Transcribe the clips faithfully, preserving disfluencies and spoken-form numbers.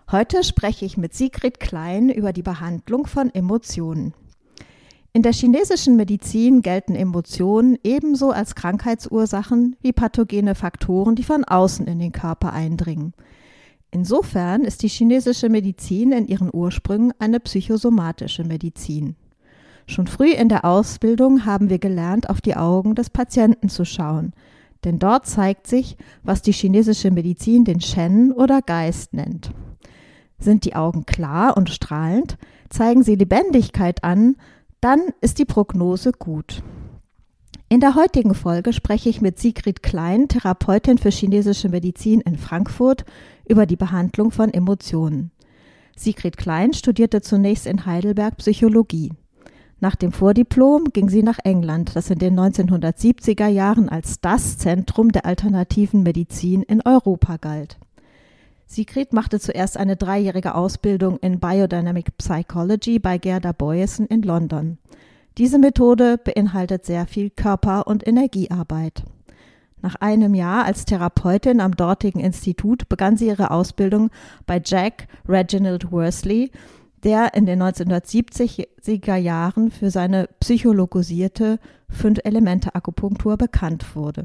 Heute spreche ich mit Sigrid Klein über die Behandlung von Emotionen. In der chinesischen Medizin gelten Emotionen ebenso als Krankheitsursachen wie pathogene Faktoren, die von außen in den Körper eindringen. Insofern ist die chinesische Medizin in ihren Ursprüngen eine psychosomatische Medizin. Schon früh in der Ausbildung haben wir gelernt, auf die Augen des Patienten zu schauen, denn dort zeigt sich, was die chinesische Medizin den Shen oder Geist nennt. Sind die Augen klar und strahlend, zeigen sie Lebendigkeit an, dann ist die Prognose gut. In der heutigen Folge spreche ich mit Sigrid Klein, Therapeutin für chinesische Medizin in Frankfurt, über die Behandlung von Emotionen. Sigrid Klein studierte zunächst in Heidelberg Psychologie. Nach dem Vordiplom ging sie nach England, das in den neunzehnhundertsiebziger Jahren als das Zentrum der alternativen Medizin in Europa galt. Sigrid machte zuerst eine dreijährige Ausbildung in Biodynamic Psychology bei Gerda Boyesen in London. Diese Methode beinhaltet sehr viel Körper- und Energiearbeit. Nach einem Jahr als Therapeutin am dortigen Institut begann sie ihre Ausbildung bei Jack Reginald Worsley, der in den neunzehnhundertsiebziger Jahren für seine psychologisierte Fünf-Elemente-Akupunktur bekannt wurde.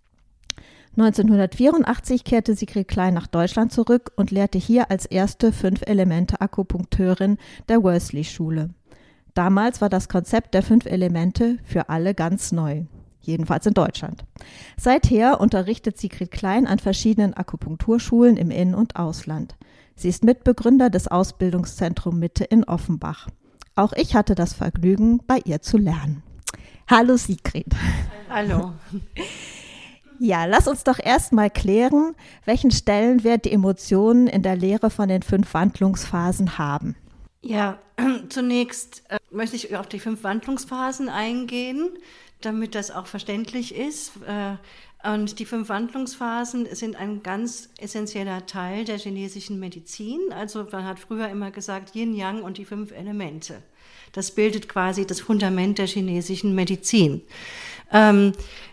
neunzehnhundertvierundachtzig kehrte Sigrid Klein nach Deutschland zurück und lehrte hier als erste Fünf-Elemente-Akupunkteurin der Worsley-Schule. Damals war das Konzept der fünf Elemente für alle ganz neu, jedenfalls in Deutschland. Seither unterrichtet Sigrid Klein an verschiedenen Akupunkturschulen im In- und Ausland. Sie ist Mitbegründer des Ausbildungszentrums Mitte in Offenbach. Auch ich hatte das Vergnügen, bei ihr zu lernen. Hallo Sigrid. Hallo. Ja, lass uns doch erst mal klären, welchen Stellenwert die Emotionen in der Lehre von den fünf Wandlungsphasen haben. Ja, zunächst äh, möchte ich auf die fünf Wandlungsphasen eingehen, damit das auch verständlich ist. Äh, und die fünf Wandlungsphasen sind ein ganz essentieller Teil der chinesischen Medizin. Also man hat früher immer gesagt Yin, Yang und die fünf Elemente. Das bildet quasi das Fundament der chinesischen Medizin. Ähm,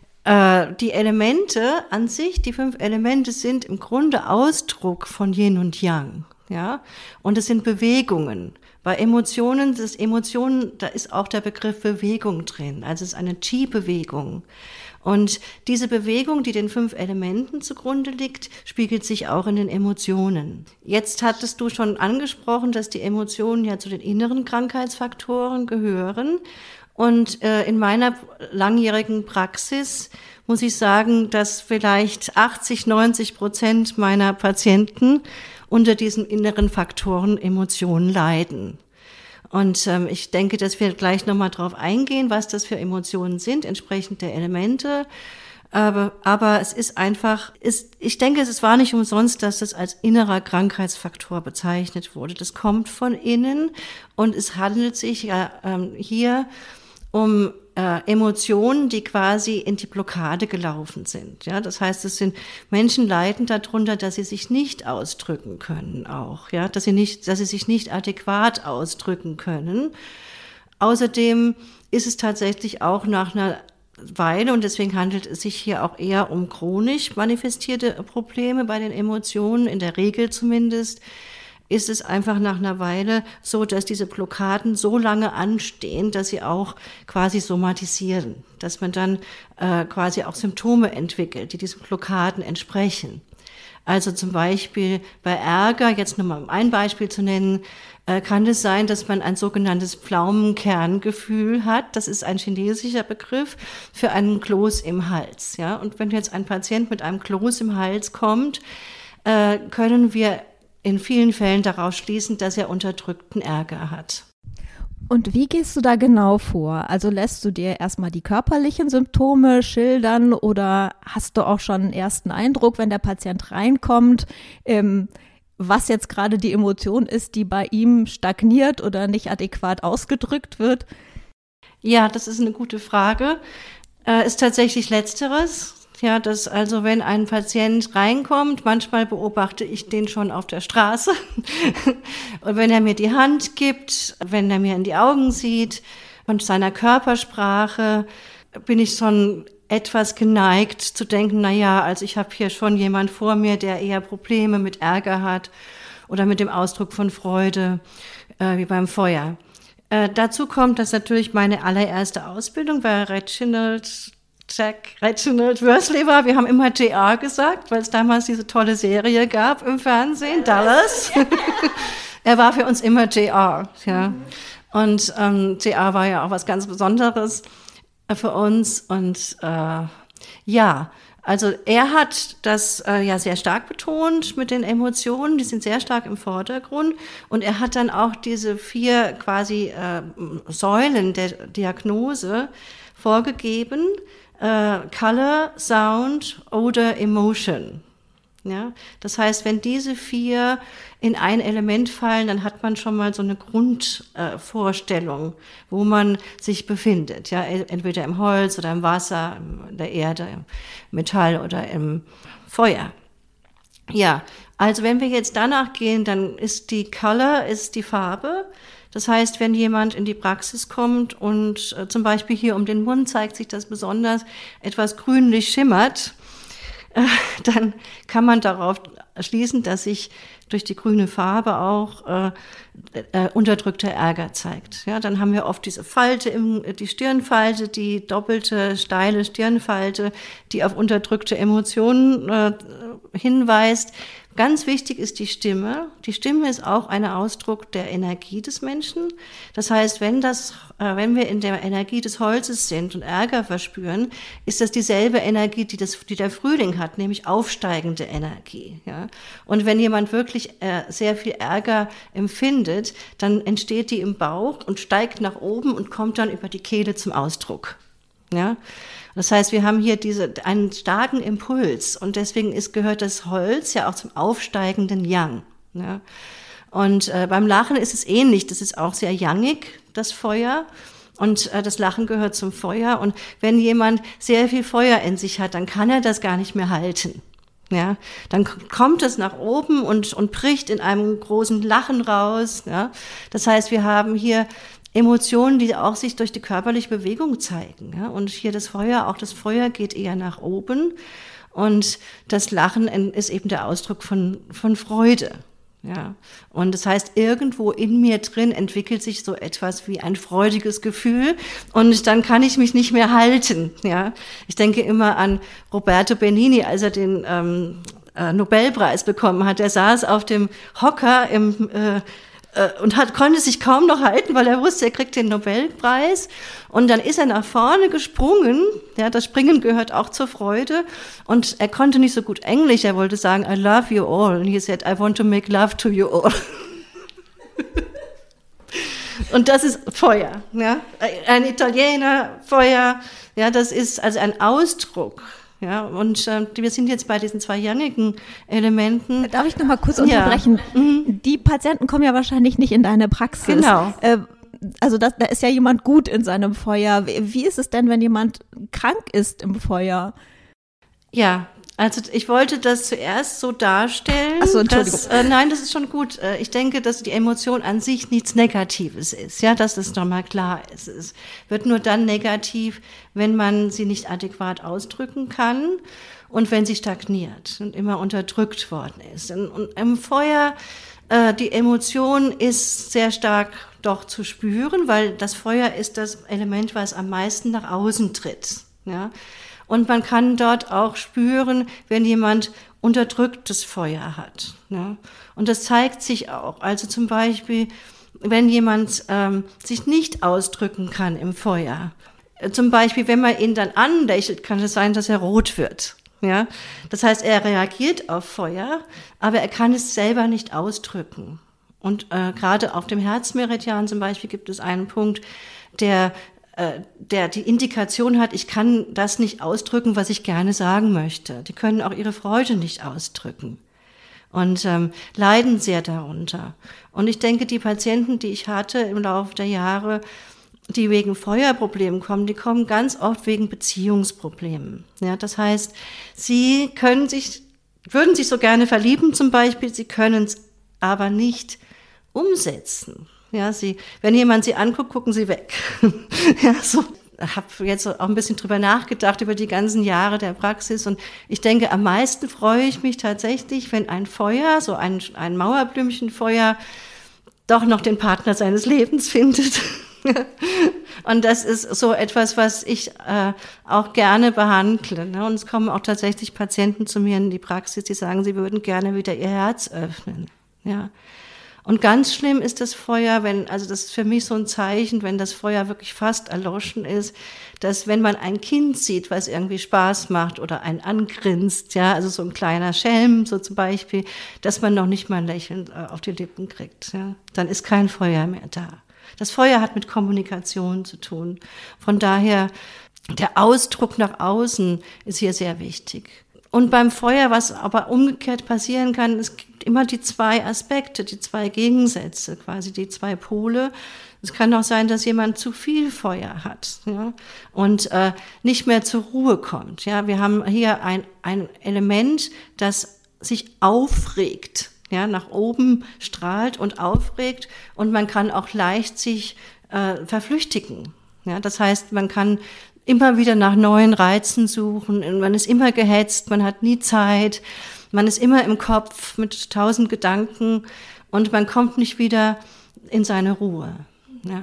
Die Elemente an sich, die fünf Elemente sind im Grunde Ausdruck von Yin und Yang, ja, und es sind Bewegungen. Bei Emotionen, das Emotionen, da ist auch der Begriff Bewegung drin, also es ist eine Qi-Bewegung. Und diese Bewegung, die den fünf Elementen zugrunde liegt, spiegelt sich auch in den Emotionen. Jetzt hattest du schon angesprochen, dass die Emotionen ja zu den inneren Krankheitsfaktoren gehören. Und äh, in meiner langjährigen Praxis muss ich sagen, dass vielleicht achtzig, neunzig Prozent meiner Patienten unter diesen inneren Faktoren Emotionen leiden. Und ähm, ich denke, dass wir gleich nochmal drauf eingehen, was das für Emotionen sind, entsprechend der Elemente. Aber, aber es ist einfach, ist, ich denke, es war nicht umsonst, dass das als innerer Krankheitsfaktor bezeichnet wurde. Das kommt von innen und es handelt sich ja ähm, hier um äh, Emotionen, die quasi in die Blockade gelaufen sind. Ja, das heißt, es sind Menschen leiden darunter, dass sie sich nicht ausdrücken können auch, ja, dass sie nicht, dass sie sich nicht adäquat ausdrücken können. Außerdem ist es tatsächlich auch nach einer Weile, und deswegen handelt es sich hier auch eher um chronisch manifestierte Probleme bei den Emotionen, in der Regel zumindest, ist es einfach nach einer Weile so, dass diese Blockaden so lange anstehen, dass sie auch quasi somatisieren, dass man dann äh, quasi auch Symptome entwickelt, die diesen Blockaden entsprechen. Also zum Beispiel bei Ärger, jetzt nochmal um ein Beispiel zu nennen, äh, kann es sein, dass man ein sogenanntes Pflaumenkerngefühl hat. Das ist ein chinesischer Begriff für einen Kloß im Hals. Ja? Und wenn jetzt ein Patient mit einem Kloß im Hals kommt, äh, können wir in vielen Fällen daraus schließen, dass er unterdrückten Ärger hat. Und wie gehst du da genau vor? Also lässt du dir erstmal die körperlichen Symptome schildern oder hast du auch schon einen ersten Eindruck, wenn der Patient reinkommt, ähm, was jetzt gerade die Emotion ist, die bei ihm stagniert oder nicht adäquat ausgedrückt wird? Ja, das ist eine gute Frage. Äh, ist tatsächlich Letzteres. Ja, dass also wenn ein Patient reinkommt, manchmal beobachte ich den schon auf der Straße und wenn er mir die Hand gibt, wenn er mir in die Augen sieht und seiner Körpersprache, bin ich schon etwas geneigt zu denken, na ja, also ich habe hier schon jemand vor mir, der eher Probleme mit Ärger hat oder mit dem Ausdruck von Freude, äh, wie beim Feuer. Äh, dazu kommt, dass natürlich meine allererste Ausbildung bei Reginald Jack Reginald Worsley war. Wir haben immer J R gesagt, weil es damals diese tolle Serie gab im Fernsehen, Dallas. Er war für uns immer J R, ja. Und ähm, J R war ja auch was ganz Besonderes äh, für uns. Und äh, ja, also er hat das äh, ja sehr stark betont mit den Emotionen, die sind sehr stark im Vordergrund. Und er hat dann auch diese vier quasi äh, Säulen der Diagnose vorgegeben: äh, Color, Sound, Odor, Emotion. Ja, das heißt, wenn diese vier in ein Element fallen, dann hat man schon mal so eine Grundvorstellung, äh, wo man sich befindet. Ja, entweder im Holz oder im Wasser, in der Erde, im Metall oder im Feuer. Ja, also wenn wir jetzt danach gehen, dann ist die Color, ist die Farbe. Das heißt, wenn jemand in die Praxis kommt und äh, zum Beispiel hier um den Mund zeigt sich das besonders etwas grünlich schimmert, dann kann man darauf schließen, dass sich durch die grüne Farbe auch äh, äh, unterdrückter Ärger zeigt. Ja, dann haben wir oft diese Falte, im, die Stirnfalte, die doppelte, steile Stirnfalte, die auf unterdrückte Emotionen äh, hinweist. Ganz wichtig ist die Stimme. Die Stimme ist auch ein Ausdruck der Energie des Menschen. Das heißt, wenn das, äh, wenn wir in der Energie des Holzes sind und Ärger verspüren, ist das dieselbe Energie, die, das, die der Frühling hat, nämlich aufsteigende Energie. Ja? Und wenn jemand wirklich äh, sehr viel Ärger empfindet, dann entsteht die im Bauch und steigt nach oben und kommt dann über die Kehle zum Ausdruck. Ja? Das heißt, wir haben hier diese, einen starken Impuls und deswegen ist, gehört das Holz ja auch zum aufsteigenden Yang. Ja. Und äh, beim Lachen ist es ähnlich, das ist auch sehr yangig, das Feuer. Und äh, das Lachen gehört zum Feuer. Und wenn jemand sehr viel Feuer in sich hat, dann kann er das gar nicht mehr halten. Ja, dann kommt es nach oben und, und bricht in einem großen Lachen raus. Ja. Das heißt, wir haben hier Emotionen, die auch sich durch die körperliche Bewegung zeigen. Ja? Und hier das Feuer, auch das Feuer geht eher nach oben. Und das Lachen ist eben der Ausdruck von, von Freude. Ja? Und das heißt, irgendwo in mir drin entwickelt sich so etwas wie ein freudiges Gefühl. Und dann kann ich mich nicht mehr halten. Ja? Ich denke immer an Roberto Benigni, als er den ähm, äh, Nobelpreis bekommen hat. Er saß auf dem Hocker im äh, und hat, konnte sich kaum noch halten, weil er wusste, er kriegt den Nobelpreis. Und dann ist er nach vorne gesprungen. Ja, das Springen gehört auch zur Freude. Und er konnte nicht so gut Englisch. Er wollte sagen, I love you all. Und he said, I want to make love to you all. Und das ist Feuer. Ja, ein Italiener, Feuer. Ja, das ist also ein Ausdruck. Ja, und äh, wir sind jetzt bei diesen zwei yangigen Elementen. Darf ich noch mal kurz unterbrechen? Ja. Mhm. Die Patienten kommen ja wahrscheinlich nicht in deine Praxis. Genau. Äh, also das, da ist ja jemand gut in seinem Feuer. Wie, wie ist es denn, wenn jemand krank ist im Feuer? Ja, also ich wollte das zuerst so darstellen. Ach so, Entschuldigung. Dass, äh, nein, das ist schon gut. Äh, ich denke, dass die Emotion an sich nichts Negatives ist. Ja, dass das nochmal klar ist. Es wird nur dann negativ, wenn man sie nicht adäquat ausdrücken kann und wenn sie stagniert und immer unterdrückt worden ist. Und, und im Feuer, äh, die Emotion ist sehr stark doch zu spüren, weil das Feuer ist das Element, was am meisten nach außen tritt. Ja. Und man kann dort auch spüren, wenn jemand unterdrücktes Feuer hat. Ne? Und das zeigt sich auch. Also zum Beispiel, wenn jemand ähm, sich nicht ausdrücken kann im Feuer. Zum Beispiel, wenn man ihn dann anlächelt, kann es sein, dass er rot wird. Ja? Das heißt, er reagiert auf Feuer, aber er kann es selber nicht ausdrücken. Und äh, gerade auf dem Herzmeridian zum Beispiel gibt es einen Punkt, der der die Indikation hat, ich kann das nicht ausdrücken, was ich gerne sagen möchte. Die können auch ihre Freude nicht ausdrücken und ähm, leiden sehr darunter. Und ich denke, die Patienten, die ich hatte im Laufe der Jahre, die wegen Feuerproblemen kommen, die kommen ganz oft wegen Beziehungsproblemen. Ja, das heißt, sie können sich, würden sich so gerne verlieben zum Beispiel, sie können es aber nicht umsetzen. Ja, sie, wenn jemand sie anguckt, gucken sie weg. Ja, so. habe jetzt auch ein bisschen drüber nachgedacht, über die ganzen Jahre der Praxis. Und ich denke, am meisten freue ich mich tatsächlich, wenn ein Feuer, so ein, ein Mauerblümchenfeuer, doch noch den Partner seines Lebens findet. Und das ist so etwas, was ich äh, auch gerne behandle. Ne? Und es kommen auch tatsächlich Patienten zu mir in die Praxis, die sagen, sie würden gerne wieder ihr Herz öffnen. Ja. Und ganz schlimm ist das Feuer, wenn, also das ist für mich so ein Zeichen, wenn das Feuer wirklich fast erloschen ist, dass wenn man ein Kind sieht, was irgendwie Spaß macht oder einen angrinst, ja, also so ein kleiner Schelm, so zum Beispiel, dass man noch nicht mal ein Lächeln auf die Lippen kriegt, ja, dann ist kein Feuer mehr da. Das Feuer hat mit Kommunikation zu tun. Von daher, der Ausdruck nach außen ist hier sehr wichtig. Und beim Feuer, was aber umgekehrt passieren kann, es gibt immer die zwei Aspekte, die zwei Gegensätze, quasi die zwei Pole. Es kann auch sein, dass jemand zu viel Feuer hat, ja, und äh, nicht mehr zur Ruhe kommt. Ja, wir haben hier ein, ein Element, das sich aufregt, ja, nach oben strahlt und aufregt, und man kann auch leicht sich äh, verflüchtigen. Ja, das heißt, man kann immer wieder nach neuen Reizen suchen, man ist immer gehetzt, man hat nie Zeit, man ist immer im Kopf mit tausend Gedanken und man kommt nicht wieder in seine Ruhe. Ja.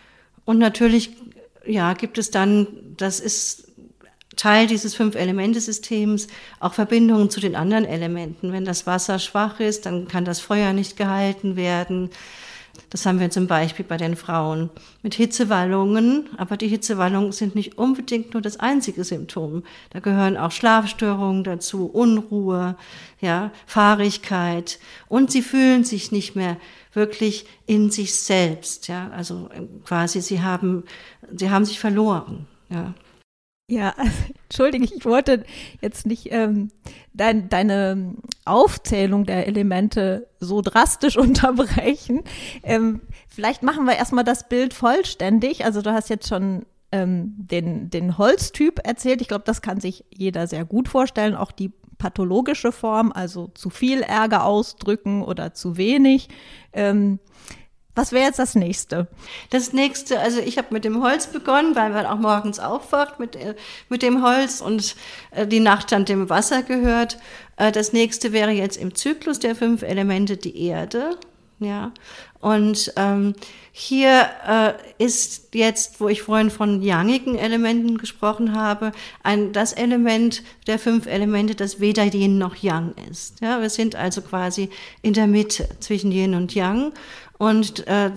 Und natürlich, ja, gibt es dann, das ist Teil dieses Fünf-Elemente-Systems, auch Verbindungen zu den anderen Elementen. Wenn das Wasser schwach ist, dann kann das Feuer nicht gehalten werden. Das haben wir zum Beispiel bei den Frauen mit Hitzewallungen, aber die Hitzewallungen sind nicht unbedingt nur das einzige Symptom. Da gehören auch Schlafstörungen dazu, Unruhe, ja, Fahrigkeit, und sie fühlen sich nicht mehr wirklich in sich selbst, ja, also quasi sie haben, sie haben sich verloren, ja. Ja, entschuldige, ich wollte jetzt nicht ähm, dein, deine Aufzählung der Elemente so drastisch unterbrechen. Ähm, vielleicht machen wir erstmal das Bild vollständig. Also du hast jetzt schon ähm, den, den Holztyp erzählt. Ich glaube, das kann sich jeder sehr gut vorstellen. Auch die pathologische Form, also zu viel Ärger ausdrücken oder zu wenig. Ähm, Was wäre jetzt das nächste? Das nächste, also ich habe mit dem Holz begonnen, weil man auch morgens aufwacht mit, mit dem Holz und äh, die Nacht dann dem Wasser gehört. Äh, das nächste wäre jetzt im Zyklus der fünf Elemente die Erde. Ja. Und ähm, hier äh, ist jetzt, wo ich vorhin von yangigen Elementen gesprochen habe, ein, das Element der fünf Elemente, das weder Yin noch Yang ist. Ja, wir sind also quasi in der Mitte zwischen Yin und Yang. Und äh,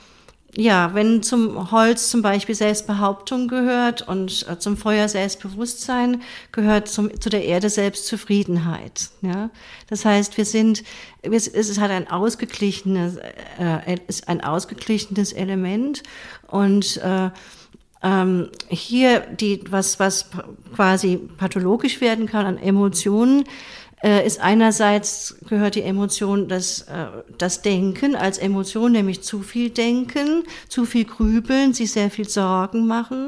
ja, wenn zum Holz zum Beispiel Selbstbehauptung gehört und äh, zum Feuer Selbstbewusstsein, gehört zum, zu der Erde Selbstzufriedenheit. Ja, das heißt, wir sind, es ist halt ein ausgeglichenes, äh, ist ein ausgeglichenes Element, und äh, ähm, hier die was was quasi pathologisch werden kann an Emotionen. Ist einerseits gehört die Emotion, das, äh, das Denken als Emotion, nämlich zu viel Denken, zu viel Grübeln, sich sehr viel Sorgen machen.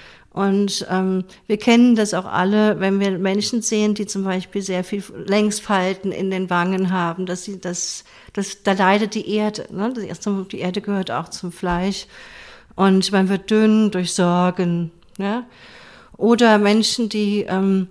Und ähm, wir kennen das auch alle, wenn wir Menschen sehen, die zum Beispiel sehr viel Längsfalten in den Wangen haben, dass sie das, das, da leidet die Erde. Ne? Die Erde gehört auch zum Fleisch, und man wird dünn durch Sorgen. Ja? Oder Menschen, die ähm,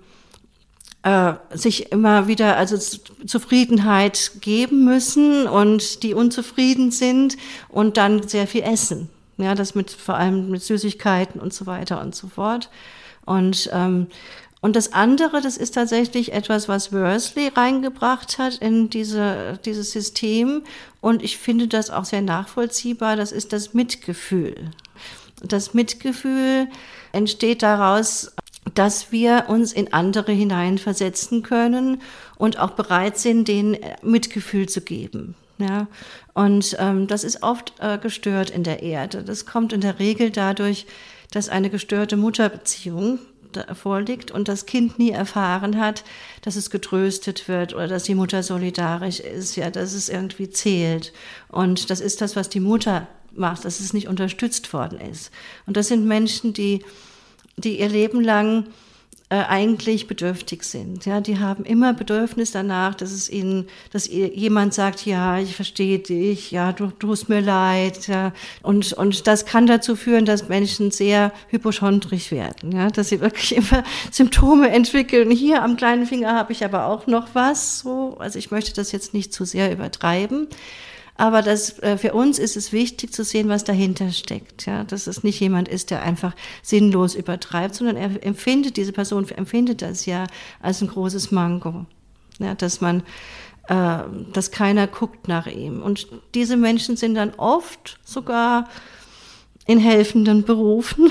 sich immer wieder also Zufriedenheit geben müssen und die unzufrieden sind und dann sehr viel essen. Ja, das mit, vor allem mit Süßigkeiten und so weiter und so fort. Und, ähm, und das andere, das ist tatsächlich etwas, was Worsley reingebracht hat in diese, dieses System. Und ich finde das auch sehr nachvollziehbar. Das ist das Mitgefühl. Das Mitgefühl entsteht daraus, dass wir uns in andere hineinversetzen können und auch bereit sind, denen Mitgefühl zu geben. Ja, und ähm, das ist oft äh, gestört in der Erde. Das kommt in der Regel dadurch, dass eine gestörte Mutterbeziehung da vorliegt und das Kind nie erfahren hat, dass es getröstet wird oder dass die Mutter solidarisch ist, ja, dass es irgendwie zählt. Und das ist das, was die Mutter macht, dass es nicht unterstützt worden ist. Und das sind Menschen, die die ihr Leben lang äh, eigentlich bedürftig sind. Ja, die haben immer Bedürfnis danach, dass es ihnen, dass ihr, jemand sagt, ja, ich verstehe dich, ja, du tust mir leid, ja, und und das kann dazu führen, dass Menschen sehr hypochondrisch werden, ja, dass sie wirklich immer Symptome entwickeln. Hier am kleinen Finger habe ich aber auch noch was, so, also ich möchte das jetzt nicht zu sehr übertreiben. Aber das, äh, für uns ist es wichtig zu sehen, was dahinter steckt. Ja? Dass es nicht jemand ist, der einfach sinnlos übertreibt, sondern er empfindet, diese Person empfindet das ja als ein großes Manko. Ja? Dass man, äh, dass keiner guckt nach ihm. Und diese Menschen sind dann oft sogar in helfenden Berufen,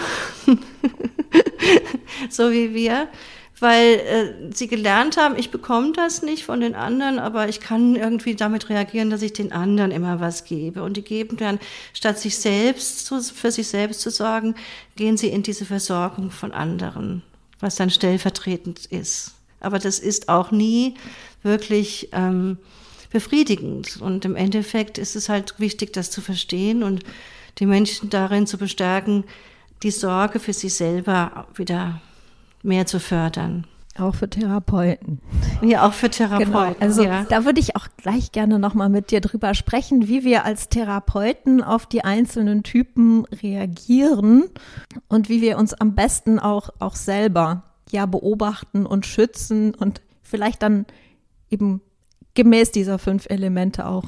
so wie wir. Weil äh, sie gelernt haben, ich bekomme das nicht von den anderen, aber ich kann irgendwie damit reagieren, dass ich den anderen immer was gebe. Und die geben dann, statt sich selbst zu, für sich selbst zu sorgen, gehen sie in diese Versorgung von anderen, was dann stellvertretend ist. Aber das ist auch nie wirklich ähm, befriedigend. Und im Endeffekt ist es halt wichtig, das zu verstehen und die Menschen darin zu bestärken, die Sorge für sich selber wieder mehr zu fördern. Auch für Therapeuten. Ja, auch für Therapeuten. Genau. Also ja. Da würde ich auch gleich gerne nochmal mit dir drüber sprechen, wie wir als Therapeuten auf die einzelnen Typen reagieren und wie wir uns am besten auch, auch selber ja beobachten und schützen und vielleicht dann eben gemäß dieser fünf Elemente auch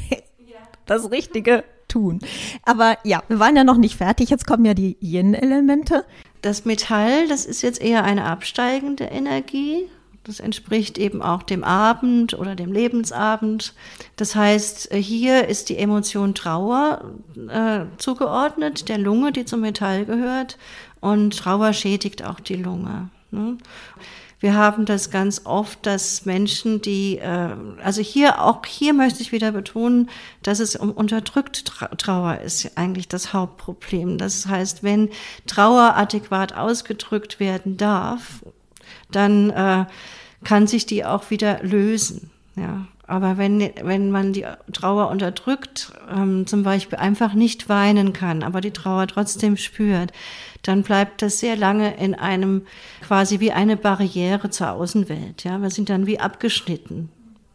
das Richtige tun. Aber ja, wir waren ja noch nicht fertig. Jetzt kommen ja die Yin-Elemente. Das Metall, das ist jetzt eher eine absteigende Energie. Das entspricht eben auch dem Abend oder dem Lebensabend. Das heißt, hier ist die Emotion Trauer äh, zugeordnet, der Lunge, die zum Metall gehört. Und Trauer schädigt auch die Lunge. Ne? Wir haben das ganz oft, dass Menschen, die, äh, also hier, auch hier möchte ich wieder betonen, dass es um unterdrückte Trauer ist eigentlich das Hauptproblem. Das heißt, wenn Trauer adäquat ausgedrückt werden darf, dann äh, kann sich die auch wieder lösen. Ja. Aber wenn, wenn man die Trauer unterdrückt, ähm, zum Beispiel einfach nicht weinen kann, aber die Trauer trotzdem spürt, dann bleibt das sehr lange in einem, quasi wie eine Barriere zur Außenwelt. Ja, wir sind dann wie abgeschnitten.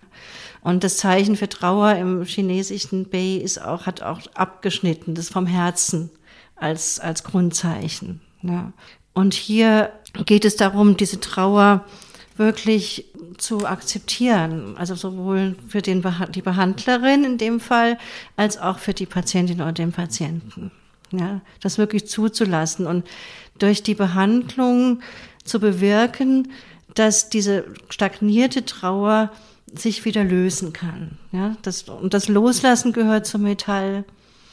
Und das Zeichen für Trauer im chinesischen Bei ist auch, hat auch abgeschnitten, das vom Herzen als, als Grundzeichen. Ja. Und hier geht es darum, diese Trauer wirklich zu akzeptieren, also sowohl für den, die Behandlerin in dem Fall, als auch für die Patientin oder den Patienten. Ja, das wirklich zuzulassen und durch die Behandlung zu bewirken, dass diese stagnierte Trauer sich wieder lösen kann. Ja, das, und das Loslassen gehört zum Metall.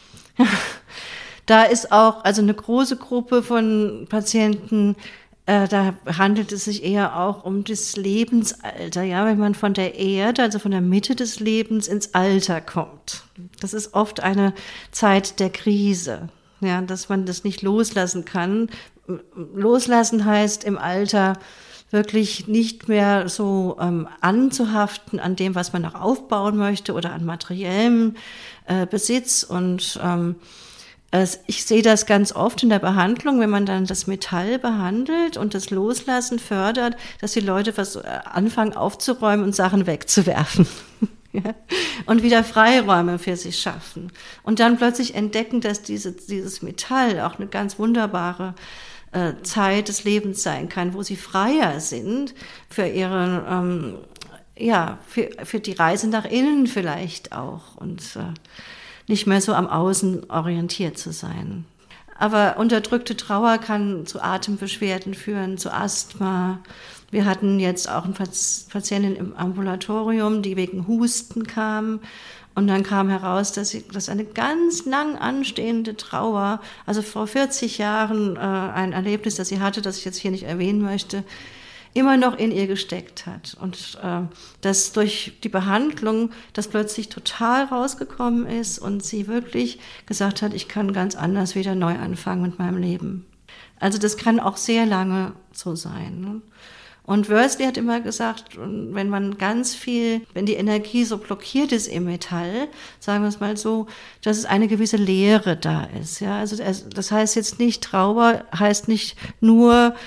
Da ist auch also eine große Gruppe von Patienten, äh, da handelt es sich eher auch um das Lebensalter, ja, wenn man von der Erde, also von der Mitte des Lebens ins Alter kommt. Das ist oft eine Zeit der Krise. Ja, dass man das nicht loslassen kann. Loslassen heißt im Alter wirklich nicht mehr so ähm, anzuhaften an dem, was man noch aufbauen möchte oder an materiellem äh, Besitz. Und ähm, es, ich sehe das ganz oft in der Behandlung, wenn man dann das Metall behandelt und das Loslassen fördert, dass die Leute was, äh, anfangen aufzuräumen und Sachen wegzuwerfen. Ja, und wieder Freiräume für sich schaffen. Und dann plötzlich entdecken, dass diese, dieses Metall auch eine ganz wunderbare äh, Zeit des Lebens sein kann, wo sie freier sind für ihre, ähm, ja, für, für die Reise nach innen vielleicht auch und äh, nicht mehr so am Außen orientiert zu sein. Aber unterdrückte Trauer kann zu Atembeschwerden führen, zu Asthma. Wir hatten jetzt auch eine Patientin im Ambulatorium, die wegen Husten kam. Und dann kam heraus, dass sie, dass eine ganz lang anstehende Trauer, also vor vierzig Jahren äh, ein Erlebnis, das sie hatte, das ich jetzt hier nicht erwähnen möchte, immer noch in ihr gesteckt hat. Und äh, dass durch die Behandlung das plötzlich total rausgekommen ist und sie wirklich gesagt hat, ich kann ganz anders wieder neu anfangen mit meinem Leben. Also das kann auch sehr lange so sein, ne? Und Worsley hat immer gesagt, wenn man ganz viel, wenn die Energie so blockiert ist im Metall, sagen wir es mal so, dass es eine gewisse Leere da ist. Ja, also das heißt jetzt nicht, Trauer heißt nicht nur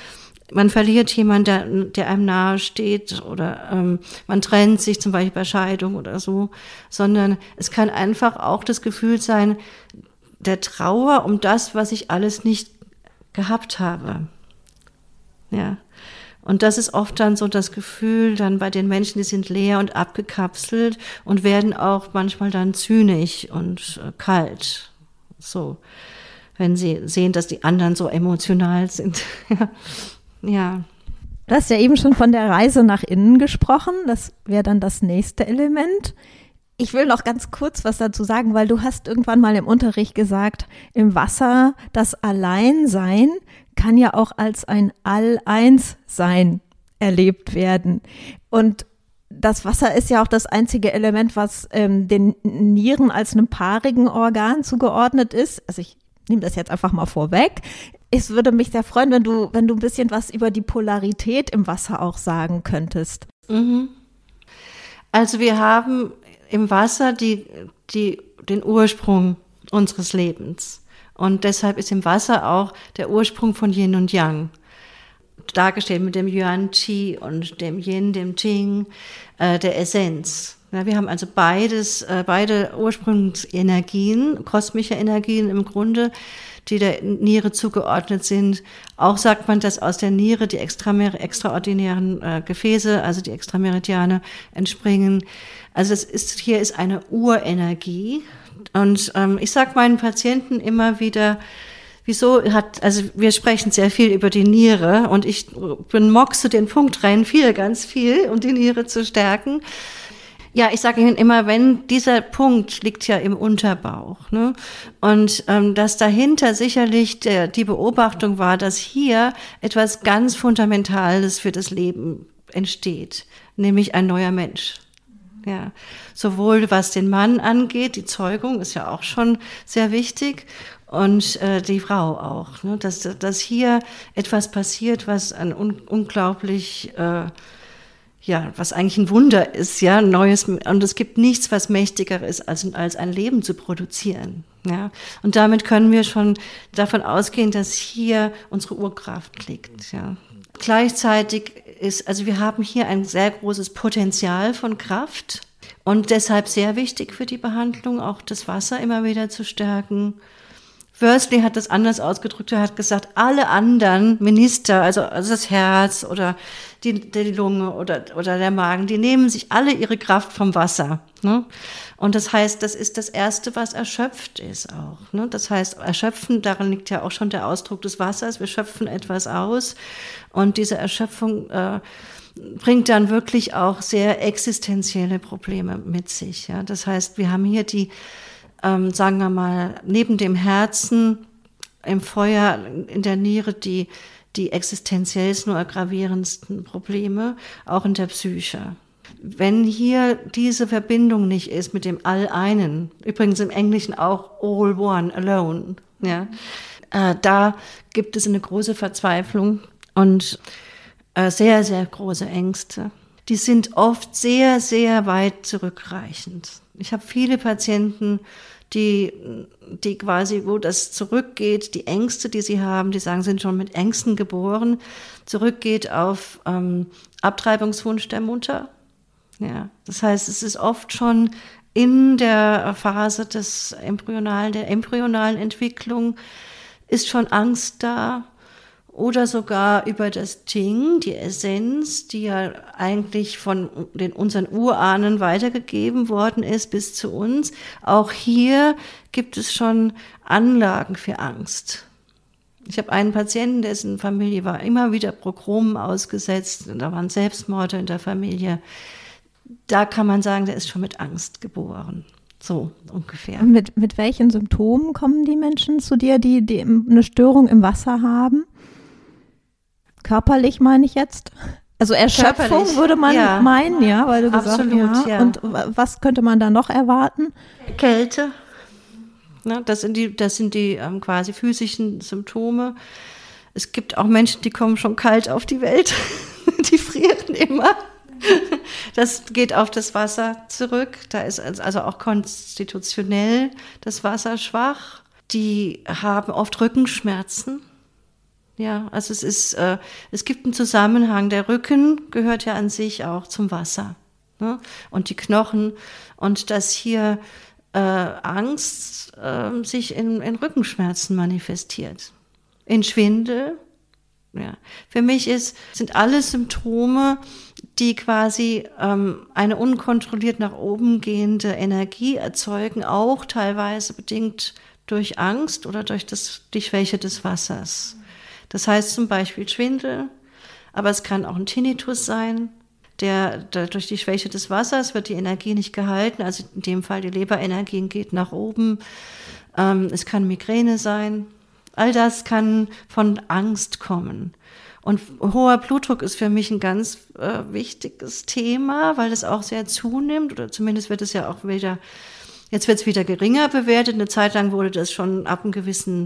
man verliert jemanden, der, der einem nahe steht oder ähm, man trennt sich zum Beispiel bei Scheidung oder so, sondern es kann einfach auch das Gefühl sein, der Trauer um das, was ich alles nicht gehabt habe. Ja. Und das ist oft dann so das Gefühl dann bei den Menschen, die sind leer und abgekapselt und werden auch manchmal dann zynisch und äh, kalt. So, wenn sie sehen, dass die anderen so emotional sind. Ja. Du hast ja eben schon von der Reise nach innen gesprochen. Das wäre dann das nächste Element. Ich will noch ganz kurz was dazu sagen, weil du hast irgendwann mal im Unterricht gesagt, im Wasser das Alleinsein kann ja auch als ein All-Eins-Sein erlebt werden. Und das Wasser ist ja auch das einzige Element, was ähm, den Nieren als einem paarigen Organ zugeordnet ist. Also ich nehme das jetzt einfach mal vorweg. Es würde mich sehr freuen, wenn du, wenn du ein bisschen was über die Polarität im Wasser auch sagen könntest. Mhm. Also wir haben im Wasser die, die, den Ursprung unseres Lebens. Und deshalb ist im Wasser auch der Ursprung von Yin und Yang dargestellt mit dem Yuan Qi und dem Yin, dem Qing, äh, der Essenz. Ja, wir haben also beides, äh, beide Ursprungsenergien, kosmische Energien im Grunde, die der Niere zugeordnet sind. Auch sagt man, dass aus der Niere die extramer- extraordinären äh, Gefäße, also die Extrameridiane, entspringen. Also es ist, hier ist eine Urenergie. Und ähm, ich sage meinen Patienten immer wieder, wieso hat, also wir sprechen sehr viel über die Niere und ich bin moxe den Punkt rein, viel, ganz viel, um die Niere zu stärken. Ja, ich sage Ihnen immer, wenn dieser Punkt liegt ja im Unterbauch, ne? Und ähm, dass dahinter sicherlich der, die Beobachtung war, dass hier etwas ganz Fundamentales für das Leben entsteht, nämlich ein neuer Mensch. Ja, sowohl was den Mann angeht, die Zeugung ist ja auch schon sehr wichtig, und äh, die Frau auch, ne? Dass, dass hier etwas passiert, was ein un- unglaublich äh, ja, was eigentlich ein Wunder ist, ja, ein neues, und es gibt nichts, was mächtiger ist, als, als ein Leben zu produzieren, ja. Und damit können wir schon davon ausgehen, dass hier unsere Urkraft liegt, ja. Gleichzeitig ist, also wir haben hier ein sehr großes Potenzial von Kraft und deshalb sehr wichtig für die Behandlung, auch das Wasser immer wieder zu stärken. Worsley hat das anders ausgedrückt, er hat gesagt, alle anderen Minister, also, also das Herz oder die, die Lunge oder, oder der Magen, die nehmen sich alle ihre Kraft vom Wasser, ne? Und das heißt, das ist das Erste, was erschöpft ist auch, ne? Das heißt, erschöpfen, darin liegt ja auch schon der Ausdruck des Wassers, wir schöpfen etwas aus und diese Erschöpfung äh, bringt dann wirklich auch sehr existenzielle Probleme mit sich, ja? Das heißt, wir haben hier die Ähm, sagen wir mal, neben dem Herzen, im Feuer, in der Niere, die, die existenziell nur gravierendsten Probleme, auch in der Psyche. Wenn hier diese Verbindung nicht ist mit dem All-Einen, übrigens im Englischen auch All One, Alone, ja, äh, da gibt es eine große Verzweiflung und äh, sehr, sehr große Ängste. Die sind oft sehr, sehr weit zurückreichend. Ich habe viele Patienten, die, die quasi, wo das zurückgeht, die Ängste, die sie haben, die sagen, sind schon mit Ängsten geboren, zurückgeht auf ähm, Abtreibungswunsch der Mutter. Ja, das heißt, es ist oft schon in der Phase des embryonalen, der embryonalen Entwicklung ist schon Angst da. Oder sogar über das Qing, die Essenz, die ja eigentlich von den unseren Urahnen weitergegeben worden ist bis zu uns. Auch hier gibt es schon Anlagen für Angst. Ich habe einen Patienten, dessen Familie war immer wieder Pogromen ausgesetzt, da waren Selbstmorde in der Familie. Da kann man sagen, der ist schon mit Angst geboren. So ungefähr. Mit, mit welchen Symptomen kommen die Menschen zu dir, die, die eine Störung im Wasser haben? Körperlich meine ich jetzt? Also Erschöpfung Körperlich, würde man ja. meinen, ja, weil du Absolut, gesagt hast, ja. ja. Und was könnte man da noch erwarten? Kälte. Na, das sind die, das sind die ähm, quasi physischen Symptome. Es gibt auch Menschen, die kommen schon kalt auf die Welt. Die frieren immer. Das geht auf das Wasser zurück. Da ist also auch konstitutionell das Wasser schwach. Die haben oft Rückenschmerzen. Ja, also es ist, äh, es gibt einen Zusammenhang. Der Rücken gehört ja an sich auch zum Wasser, ne? Und die Knochen. Und dass hier äh, Angst äh, sich in, in Rückenschmerzen manifestiert, in Schwindel. Ja. Für mich ist, sind alles Symptome, die quasi ähm, eine unkontrolliert nach oben gehende Energie erzeugen, auch teilweise bedingt durch Angst oder durch das, die Schwäche des Wassers. Das heißt zum Beispiel Schwindel, aber es kann auch ein Tinnitus sein, der, der durch die Schwäche des Wassers wird die Energie nicht gehalten, also in dem Fall die Leberenergie geht nach oben. Ähm, es kann Migräne sein. All das kann von Angst kommen. Und hoher Blutdruck ist für mich ein ganz äh, wichtiges Thema, weil das auch sehr zunimmt, oder zumindest wird es ja auch wieder, jetzt wird es wieder geringer bewertet. Eine Zeit lang wurde das schon ab einem gewissen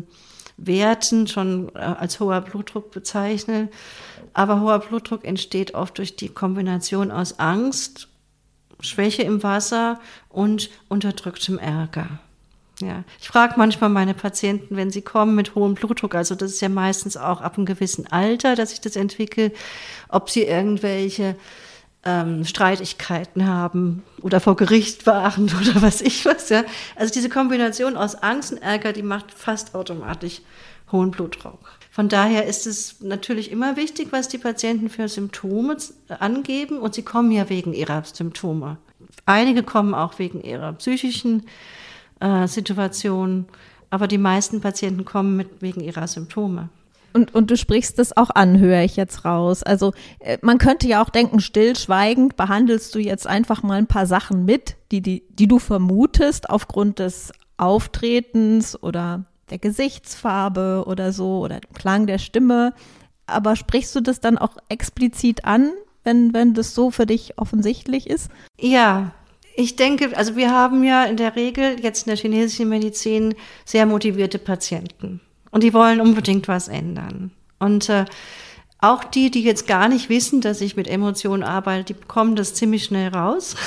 Werten schon äh, als hoher Blutdruck bezeichnet. Aber hoher Blutdruck entsteht oft durch die Kombination aus Angst, Schwäche im Wasser und unterdrücktem Ärger. Ja, ich frage manchmal meine Patienten, wenn sie kommen mit hohem Blutdruck, also das ist ja meistens auch ab einem gewissen Alter, dass sich das entwickelt, ob sie irgendwelche ähm, Streitigkeiten haben oder vor Gericht waren oder was ich was. Ja. Also diese Kombination aus Angst und Ärger, die macht fast automatisch hohen Blutdruck. Von daher ist es natürlich immer wichtig, was die Patienten für Symptome angeben, und sie kommen ja wegen ihrer Symptome. Einige kommen auch wegen ihrer psychischen Äh, Situation, aber die meisten Patienten kommen mit wegen ihrer Symptome. Und, und du sprichst das auch an, höre ich jetzt raus. Also äh, man könnte ja auch denken, stillschweigend behandelst du jetzt einfach mal ein paar Sachen mit, die, die, die du vermutest aufgrund des Auftretens oder der Gesichtsfarbe oder so oder dem Klang der Stimme. Aber sprichst du das dann auch explizit an, wenn, wenn das so für dich offensichtlich ist? Ja. Ich denke, also wir haben ja in der Regel jetzt in der chinesischen Medizin sehr motivierte Patienten. Und die wollen unbedingt was ändern. Und äh, auch die, die jetzt gar nicht wissen, dass ich mit Emotionen arbeite, die bekommen das ziemlich schnell raus.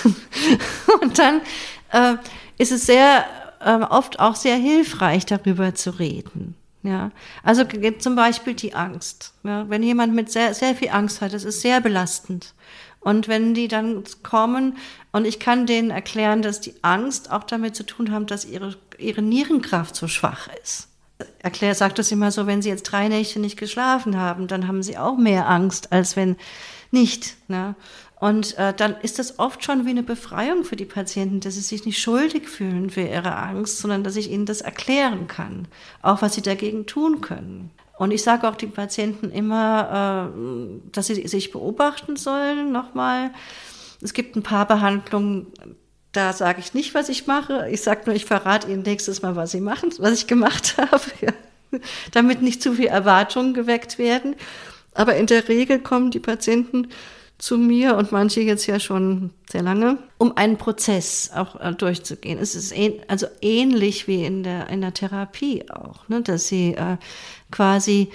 Und dann äh, ist es sehr äh, oft auch sehr hilfreich, darüber zu reden. Ja, also zum Beispiel die Angst. Ja, wenn jemand mit sehr, sehr viel Angst hat, das ist sehr belastend. Und wenn die dann kommen und ich kann denen erklären, dass die Angst auch damit zu tun hat, dass ihre, ihre Nierenkraft so schwach ist. Erklär, sagt das immer so, wenn sie jetzt drei Nächte nicht geschlafen haben, dann haben sie auch mehr Angst, als wenn nicht. Ne? Und äh, dann ist das oft schon wie eine Befreiung für die Patienten, dass sie sich nicht schuldig fühlen für ihre Angst, sondern dass ich ihnen das erklären kann, auch was sie dagegen tun können. Und ich sage auch den Patienten immer, äh, dass sie sich beobachten sollen, nochmal. Es gibt ein paar Behandlungen, da sage ich nicht, was ich mache. Ich sage nur, ich verrate Ihnen nächstes Mal, was Sie machen, was ich gemacht habe, ja. Damit nicht zu viel Erwartungen geweckt werden. Aber in der Regel kommen die Patienten zu mir und manche jetzt ja schon sehr lange, um einen Prozess auch äh, durchzugehen. Es ist ähn- also ähnlich wie in der, in der Therapie auch, ne, dass sie äh, quasi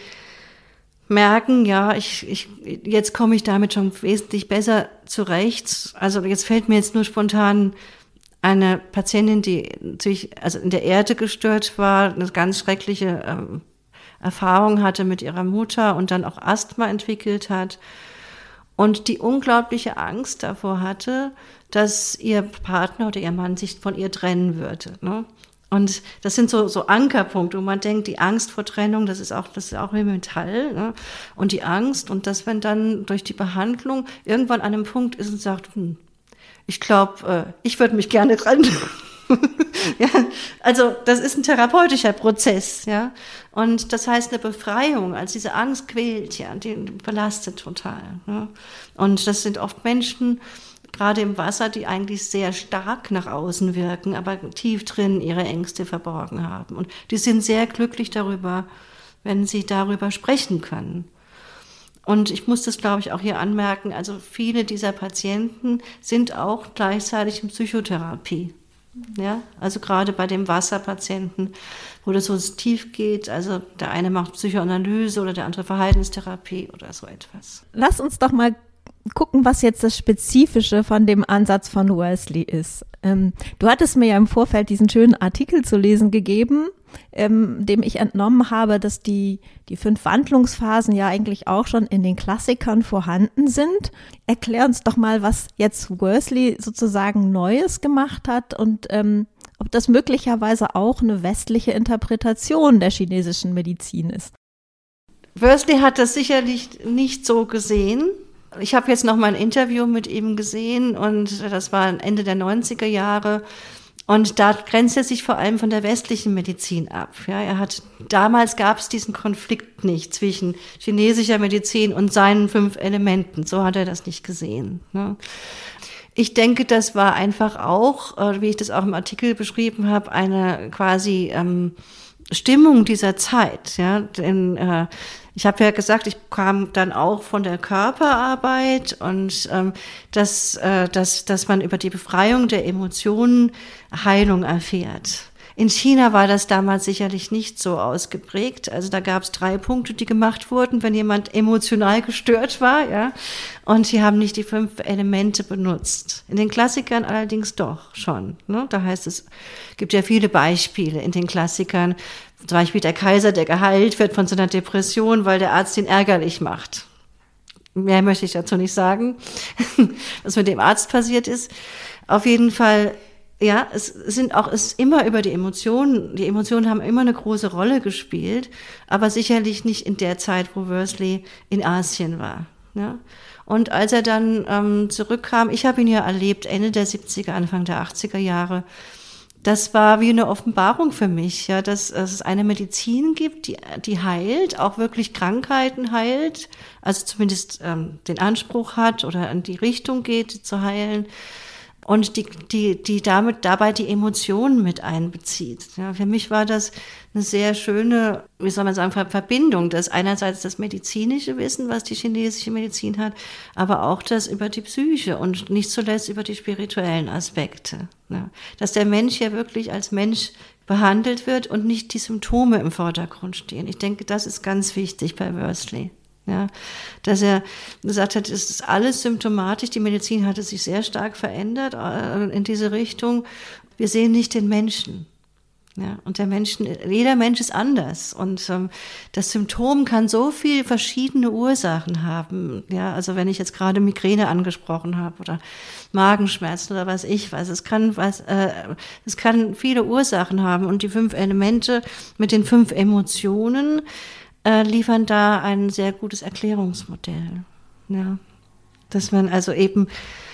merken, ja, ich, ich, jetzt komme ich damit schon wesentlich besser zurecht. Also jetzt fällt mir jetzt nur spontan eine Patientin, die sich also in der Erde gestört war, eine ganz schreckliche ähm, Erfahrung hatte mit ihrer Mutter und dann auch Asthma entwickelt hat und die unglaubliche Angst davor hatte, dass ihr Partner oder ihr Mann sich von ihr trennen würde, ne? Und das sind so, so Ankerpunkte, wo man denkt, die Angst vor Trennung, das ist auch, das ist auch wie Metall, ne? Und die Angst, und dass man dann durch die Behandlung irgendwann an einem Punkt ist und sagt, hm, ich glaube, äh, ich würde mich gerne trennen. Ja, also das ist ein therapeutischer Prozess, ja. Und das heißt eine Befreiung, als diese Angst quält, ja, die belastet total. Ja? Und das sind oft Menschen, gerade im Wasser, die eigentlich sehr stark nach außen wirken, aber tief drin ihre Ängste verborgen haben. Und die sind sehr glücklich darüber, wenn sie darüber sprechen können. Und ich muss das, glaube ich, auch hier anmerken, also viele dieser Patienten sind auch gleichzeitig in Psychotherapie. Ja, also gerade bei dem Wasserpatienten, wo das so tief geht, also der eine macht Psychoanalyse oder der andere Verhaltenstherapie oder so etwas. Lass uns doch mal gucken, was jetzt das Spezifische von dem Ansatz von Wesley ist. Ähm, du hattest mir ja im Vorfeld diesen schönen Artikel zu lesen gegeben ähm, dem ich entnommen habe, dass die, die fünf Wandlungsphasen ja eigentlich auch schon in den Klassikern vorhanden sind. Erklär uns doch mal, was jetzt Worsley sozusagen Neues gemacht hat und ähm, ob das möglicherweise auch eine westliche Interpretation der chinesischen Medizin ist. Worsley hat das sicherlich nicht so gesehen. Ich habe jetzt noch mal ein Interview mit ihm gesehen und das war Ende der neunziger Jahre. Und da grenzt er sich vor allem von der westlichen Medizin ab. Ja, er hat, damals gab es diesen Konflikt nicht zwischen chinesischer Medizin und seinen fünf Elementen. So hat er das nicht gesehen. Ne? Ich denke, das war einfach auch, wie ich das auch im Artikel beschrieben habe, eine quasi ähm, Stimmung dieser Zeit. Ja, denn äh, ich habe ja gesagt, ich kam dann auch von der Körperarbeit und ähm, dass, äh, dass, dass man über die Befreiung der Emotionen Heilung erfährt. In China war das damals sicherlich nicht so ausgeprägt. Also da gab es drei Punkte, die gemacht wurden, wenn jemand emotional gestört war, ja. Und sie haben nicht die fünf Elemente benutzt. In den Klassikern allerdings doch schon. Ne? Da heißt es, gibt ja viele Beispiele in den Klassikern. Zum Beispiel der Kaiser, der geheilt wird von seiner Depression, weil der Arzt ihn ärgerlich macht. Mehr möchte ich dazu nicht sagen, was mit dem Arzt passiert ist. Auf jeden Fall, ja, es sind auch, es ist immer über die Emotionen. Die Emotionen haben immer eine große Rolle gespielt, aber sicherlich nicht in der Zeit, wo Worsley in Asien war. Ja. Und als er dann ähm, zurückkam, ich habe ihn ja erlebt, Ende der siebziger, Anfang der achtziger Jahre, das war wie eine Offenbarung für mich, ja, dass, dass es eine Medizin gibt, die, die heilt, auch wirklich Krankheiten heilt, also zumindest ähm, den Anspruch hat oder in die Richtung geht, zu heilen. Und die, die, die damit dabei die Emotionen mit einbezieht. Ja, für mich war das eine sehr schöne, wie soll man sagen, Verbindung. Das einerseits das medizinische Wissen, was die chinesische Medizin hat, aber auch das über die Psyche und nicht zuletzt über die spirituellen Aspekte. Ja, dass der Mensch ja wirklich als Mensch behandelt wird und nicht die Symptome im Vordergrund stehen. Ich denke, das ist ganz wichtig bei Worsley. Ja, dass er gesagt hat, es ist alles symptomatisch, die Medizin hatte sich sehr stark verändert äh, in diese Richtung. Wir sehen nicht den Menschen. Ja, und der Menschen, jeder Mensch ist anders und ähm, das Symptom kann so viel verschiedene Ursachen haben. Ja, also wenn ich jetzt gerade Migräne angesprochen habe oder Magenschmerzen oder was ich weiß, es kann was, äh, es kann viele Ursachen haben und die fünf Elemente mit den fünf Emotionen Äh, liefern da ein sehr gutes Erklärungsmodell. Ja. Dass man also eben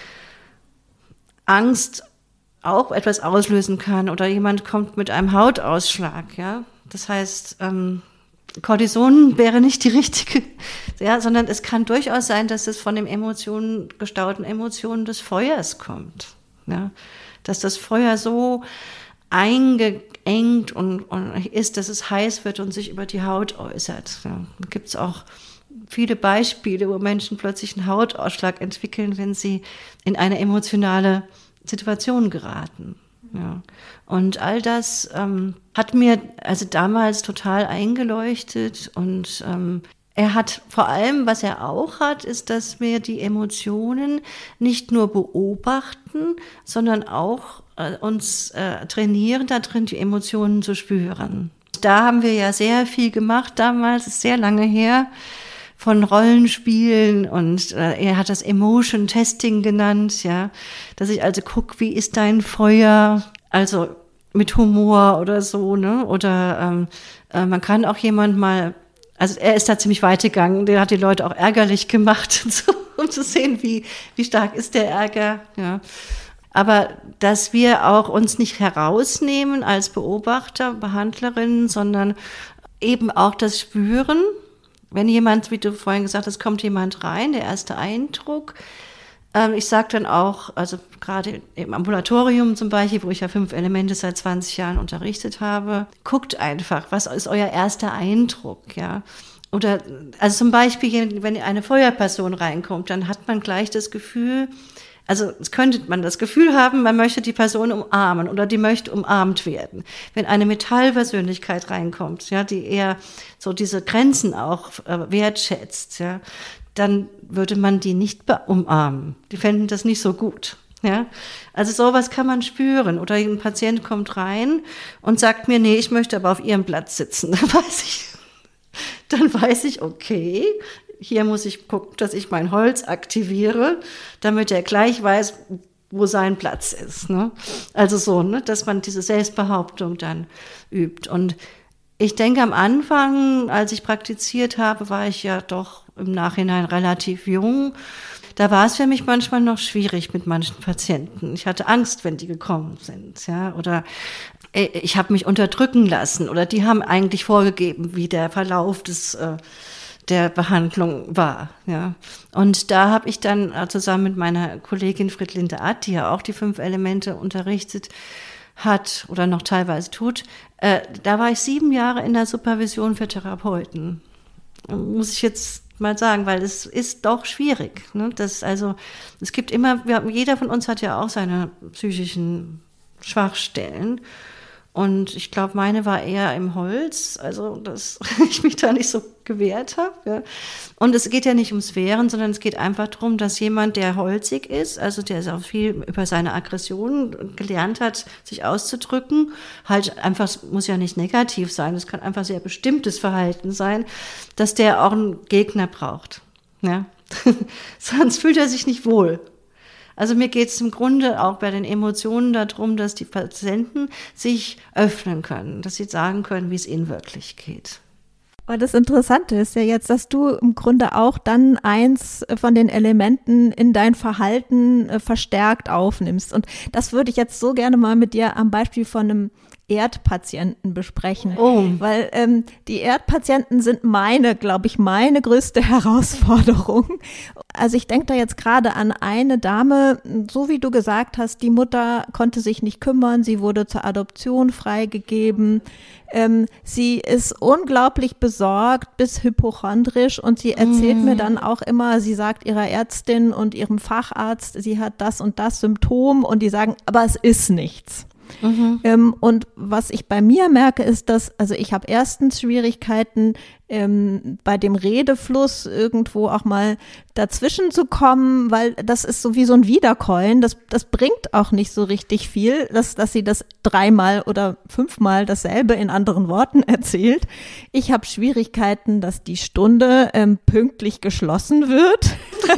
Angst auch etwas auslösen kann oder jemand kommt mit einem Hautausschlag. Ja. Das heißt, ähm, Cortison wäre nicht die richtige, ja, sondern es kann durchaus sein, dass es von den Emotionen, gestauten Emotionen des Feuers kommt. Ja. Dass das Feuer so eingeengt und, und ist, dass es heiß wird und sich über die Haut äußert. Ja, da gibt es auch viele Beispiele, wo Menschen plötzlich einen Hautausschlag entwickeln, wenn sie in eine emotionale Situation geraten. Ja. Und all das ähm, hat mir also damals total eingeleuchtet und ähm, er hat vor allem, was er auch hat, ist, dass wir die Emotionen nicht nur beobachten, sondern auch äh, uns äh, trainieren, darin die Emotionen zu spüren. Da haben wir ja sehr viel gemacht damals, ist sehr lange her, von Rollenspielen und äh, er hat das Emotion Testing genannt, ja, dass ich also gucke, wie ist dein Feuer, also mit Humor oder so, ne, oder ähm, äh, man kann auch jemand mal, also er ist da ziemlich weit gegangen, der hat die Leute auch ärgerlich gemacht, so, um zu sehen, wie, wie stark ist der Ärger, ja. Aber dass wir auch uns nicht herausnehmen als Beobachter, Behandlerinnen, sondern eben auch das Spüren, wenn jemand, wie du vorhin gesagt hast, kommt jemand rein, der erste Eindruck. Ähm, ich sage dann auch, also gerade im Ambulatorium zum Beispiel, wo ich ja fünf Elemente seit zwanzig Jahren unterrichtet habe, guckt einfach, was ist euer erster Eindruck, ja? Oder, also zum Beispiel, wenn eine Feuerperson reinkommt, dann hat man gleich das Gefühl, also könnte man das Gefühl haben, man möchte die Person umarmen oder die möchte umarmt werden. Wenn eine Metallpersönlichkeit reinkommt, ja, die eher so diese Grenzen auch äh, wertschätzt, ja, dann würde man die nicht umarmen. Die fänden das nicht so gut. Ja, also sowas kann man spüren. Oder ein Patient kommt rein und sagt mir, nee, ich möchte aber auf Ihrem Platz sitzen. Dann weiß ich, dann weiß ich, okay, hier muss ich gucken, dass ich mein Holz aktiviere, damit er gleich weiß, wo sein Platz ist. Ne? Also so, ne, dass man diese Selbstbehauptung dann übt. Und ich denke, am Anfang, als ich praktiziert habe, war ich ja doch im Nachhinein relativ jung. Da war es für mich manchmal noch schwierig mit manchen Patienten. Ich hatte Angst, wenn die gekommen sind, ja, oder ich habe mich unterdrücken lassen, oder die haben eigentlich vorgegeben, wie der Verlauf des äh, der Behandlung war, ja. Und da habe ich dann äh, zusammen mit meiner Kollegin Friedlinde Att, die ja auch die fünf Elemente unterrichtet hat oder noch teilweise tut, äh, da war ich sieben Jahre in der Supervision für Therapeuten. Muss ich jetzt mal sagen, weil es ist doch schwierig. Ne? Das also, es gibt immer, wir, jeder von uns hat ja auch seine psychischen Schwachstellen. Und ich glaube, meine war eher im Holz, also dass ich mich da nicht so gewehrt habe. Ja. Und es geht ja nicht ums Wehren, sondern es geht einfach darum, dass jemand, der holzig ist, also der auch viel über seine Aggressionen gelernt hat, sich auszudrücken, halt einfach, es muss ja nicht negativ sein, es kann einfach sehr bestimmtes Verhalten sein, dass der auch einen Gegner braucht. Ja. Sonst fühlt er sich nicht wohl. Also mir geht es im Grunde auch bei den Emotionen darum, dass die Patienten sich öffnen können, dass sie sagen können, wie es ihnen wirklich geht. Aber das Interessante ist ja jetzt, dass du im Grunde auch dann eins von den Elementen in dein Verhalten äh, verstärkt aufnimmst. Und das würde ich jetzt so gerne mal mit dir am Beispiel von einem Erdpatienten besprechen. Oh. Weil ähm, die Erdpatienten sind meine, glaube ich, meine größte Herausforderung. Also ich denke da jetzt gerade an eine Dame, so wie du gesagt hast, die Mutter konnte sich nicht kümmern, sie wurde zur Adoption freigegeben. Ähm, sie ist unglaublich besorgt bis hypochondrisch und sie erzählt mm. mir dann auch immer, sie sagt ihrer Ärztin und ihrem Facharzt, sie hat das und das Symptom und die sagen, aber es ist nichts. Mhm. Ähm, und was ich bei mir merke, ist, dass, also ich habe erstens Schwierigkeiten, ähm, bei dem Redefluss irgendwo auch mal dazwischen zu kommen, weil das ist so wie so ein Wiederkäuen, das, das bringt auch nicht so richtig viel, dass, dass sie das dreimal oder fünfmal dasselbe in anderen Worten erzählt. Ich habe Schwierigkeiten, dass die Stunde ähm, pünktlich geschlossen wird.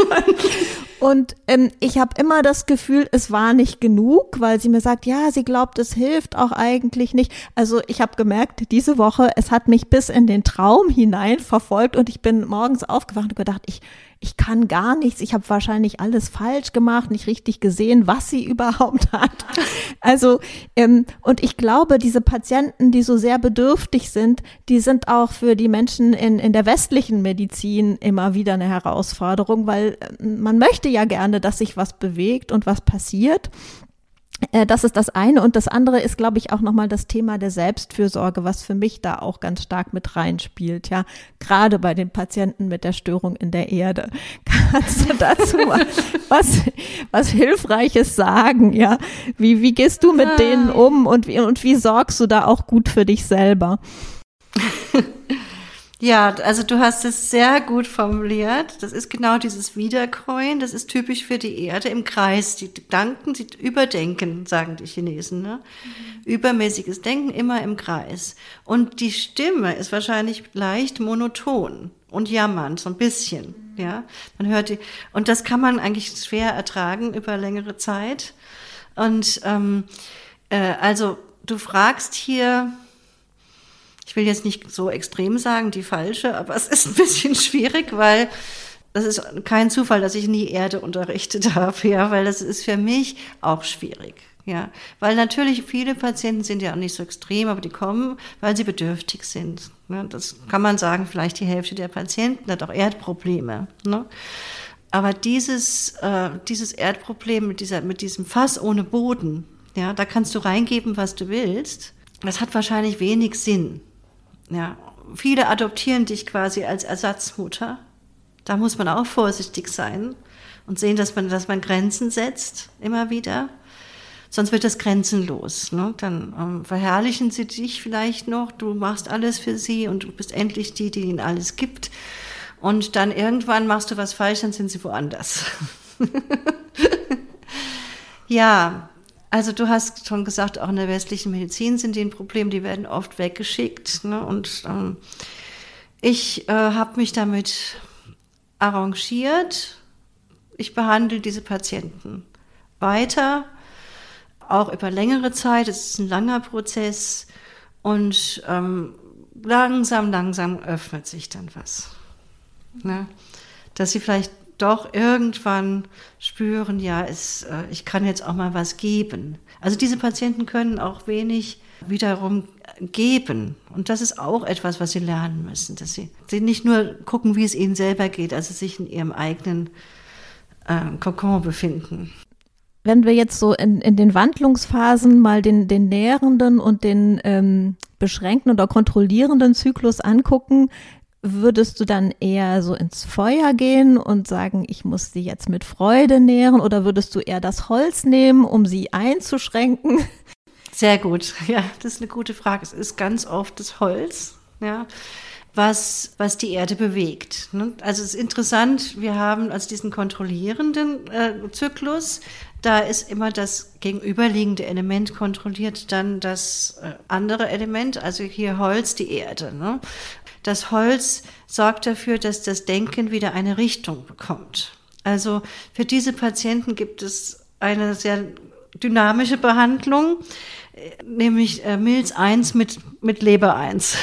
Und ähm, ich habe immer das Gefühl, es war nicht genug, weil sie mir sagt, ja, sie glaubt, es hilft auch eigentlich nicht. Also ich habe gemerkt, diese Woche, es hat mich bis in den Traum hinein verfolgt und ich bin morgens aufgewacht und gedacht, ich ich kann gar nichts, ich habe wahrscheinlich alles falsch gemacht, nicht richtig gesehen, was sie überhaupt hat. Also ähm, und ich glaube, diese Patienten, die so sehr bedürftig sind, die sind auch für die Menschen in in der westlichen Medizin immer wieder eine Herausforderung, weil äh, man möchte ja gerne, dass sich was bewegt und was passiert. Das ist das eine. Und das andere ist, glaube ich, auch nochmal das Thema der Selbstfürsorge, was für mich da auch ganz stark mit reinspielt, ja. Gerade bei den Patienten mit der Störung in der Erde. Kannst du dazu mal was, was Hilfreiches sagen, ja? Wie, wie gehst du mit denen um und wie, und wie sorgst du da auch gut für dich selber? Ja, also du hast es sehr gut formuliert. Das ist genau dieses Wiederkäuen. Das ist typisch für die Erde im Kreis. Die Gedanken, die überdenken, sagen die Chinesen. Ne? Mhm. Übermäßiges Denken immer im Kreis. Und die Stimme ist wahrscheinlich leicht monoton und jammernd, so ein bisschen. Mhm. Ja, man hört die. Und das kann man eigentlich schwer ertragen über längere Zeit. Und ähm, äh, also du fragst hier, ich will jetzt nicht so extrem sagen, die falsche, aber es ist ein bisschen schwierig, weil das ist kein Zufall, dass ich nie Erde unterrichtet habe, ja, weil das ist für mich auch schwierig, ja, weil natürlich viele Patienten sind ja auch nicht so extrem, aber die kommen, weil sie bedürftig sind. Ne? Das kann man sagen, vielleicht die Hälfte der Patienten hat auch Erdprobleme. Ne? Aber dieses, äh, dieses Erdproblem mit dieser, mit diesem Fass ohne Boden, ja, da kannst du reingeben, was du willst. Das hat wahrscheinlich wenig Sinn. Ja, viele adoptieren dich quasi als Ersatzmutter. Da muss man auch vorsichtig sein und sehen, dass man, dass man Grenzen setzt, immer wieder. Sonst wird das grenzenlos. Ne? Dann ähm, verherrlichen sie dich vielleicht noch, du machst alles für sie und du bist endlich die, die ihnen alles gibt. Und dann irgendwann machst du was falsch, dann sind sie woanders. Ja, also du hast schon gesagt, auch in der westlichen Medizin sind die ein Problem, die werden oft weggeschickt. Ne? Und ähm, ich äh, habe mich damit arrangiert. Ich behandle diese Patienten weiter, auch über längere Zeit. Es ist ein langer Prozess und ähm, langsam, langsam öffnet sich dann was. Ne? Dass sie vielleicht doch irgendwann spüren, ja, es, äh, ich kann jetzt auch mal was geben. Also diese Patienten können auch wenig wiederum geben. Und das ist auch etwas, was sie lernen müssen, dass sie, sie nicht nur gucken, wie es ihnen selber geht, also sich in ihrem eigenen äh, Kokon befinden. Wenn wir jetzt so in, in den Wandlungsphasen mal den, den nährenden und den ähm, beschränkten oder kontrollierenden Zyklus angucken, würdest du dann eher so ins Feuer gehen und sagen, ich muss sie jetzt mit Freude nähren, oder würdest du eher das Holz nehmen, um sie einzuschränken? Sehr gut, ja, das ist eine gute Frage. Es ist ganz oft das Holz, ja, was, was die Erde bewegt. Ne? Also es ist interessant, wir haben also diesen kontrollierenden äh, Zyklus, da ist immer das gegenüberliegende Element kontrolliert, dann das äh, andere Element, also hier Holz, die Erde. Ne? Das Holz sorgt dafür, dass das Denken wieder eine Richtung bekommt. Also für diese Patienten gibt es eine sehr dynamische Behandlung, nämlich äh, Milz eins mit, mit Leber eins.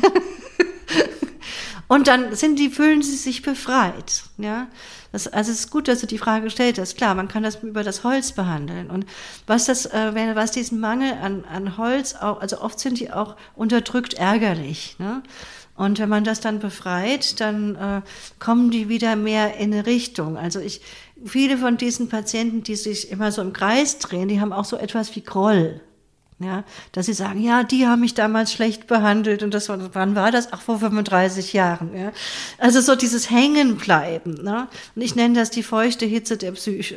Und dann sind die, fühlen sie sich befreit. Ja? Das, also es ist gut, dass du die Frage gestellt hast. Klar, man kann das über das Holz behandeln. Und was das, äh, wenn, was diesen Mangel an, an Holz auch, also oft sind die auch unterdrückt ärgerlich. Ne? Und wenn man das dann befreit, dann äh, kommen die wieder mehr in eine Richtung. Also ich, viele von diesen Patienten, die sich immer so im Kreis drehen, die haben auch so etwas wie Groll. Ja, dass sie sagen, ja, die haben mich damals schlecht behandelt und das war, wann war das? Ach, vor fünfunddreißig Jahren. Ja. Also so dieses Hängenbleiben. Ne? Und ich nenne das die feuchte Hitze der Psyche.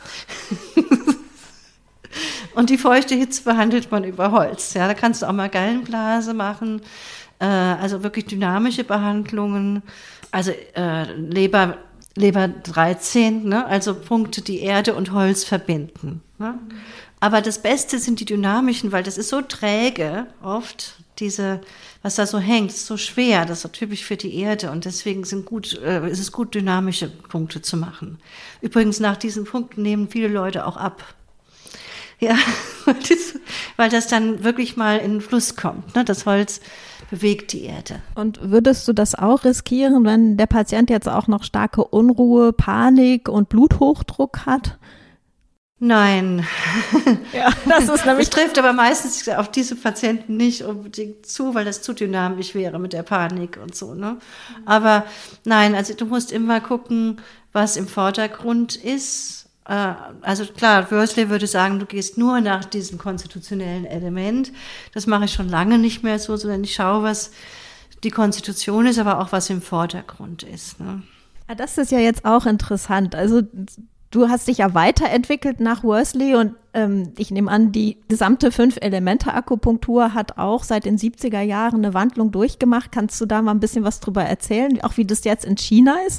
Und die feuchte Hitze behandelt man über Holz. Ja, da kannst du auch mal Gallenblase machen, äh, also wirklich dynamische Behandlungen, also äh, Leber, Leber dreizehn, ne? Also Punkte, die Erde und Holz verbinden. Ne? Aber das Beste sind die dynamischen, weil das ist so träge oft, diese, was da so hängt, ist so schwer, das ist so typisch für die Erde und deswegen sind gut, äh, ist es gut, dynamische Punkte zu machen. Übrigens, nach diesen Punkten nehmen viele Leute auch ab. Ja, weil das, weil das dann wirklich mal in den Fluss kommt, ne? Das Holz bewegt die Erde. Und würdest du das auch riskieren, wenn der Patient jetzt auch noch starke Unruhe, Panik und Bluthochdruck hat? Nein. Ja, das ist nämlich. Das trifft aber meistens auf diese Patienten nicht unbedingt zu, weil das zu dynamisch wäre mit der Panik und so, ne? Aber nein, also du musst immer gucken, was im Vordergrund ist. Also klar, Worsley würde sagen, du gehst nur nach diesem konstitutionellen Element. Das mache ich schon lange nicht mehr so, sondern ich schaue, was die Konstitution ist, aber auch was im Vordergrund ist, ne? Ja, das ist ja jetzt auch interessant. Also du hast dich ja weiterentwickelt nach Worsley und ähm, ich nehme an, die gesamte Fünf-Elemente-Akupunktur hat auch seit den siebziger Jahren eine Wandlung durchgemacht. Kannst du da mal ein bisschen was drüber erzählen, auch wie das jetzt in China ist?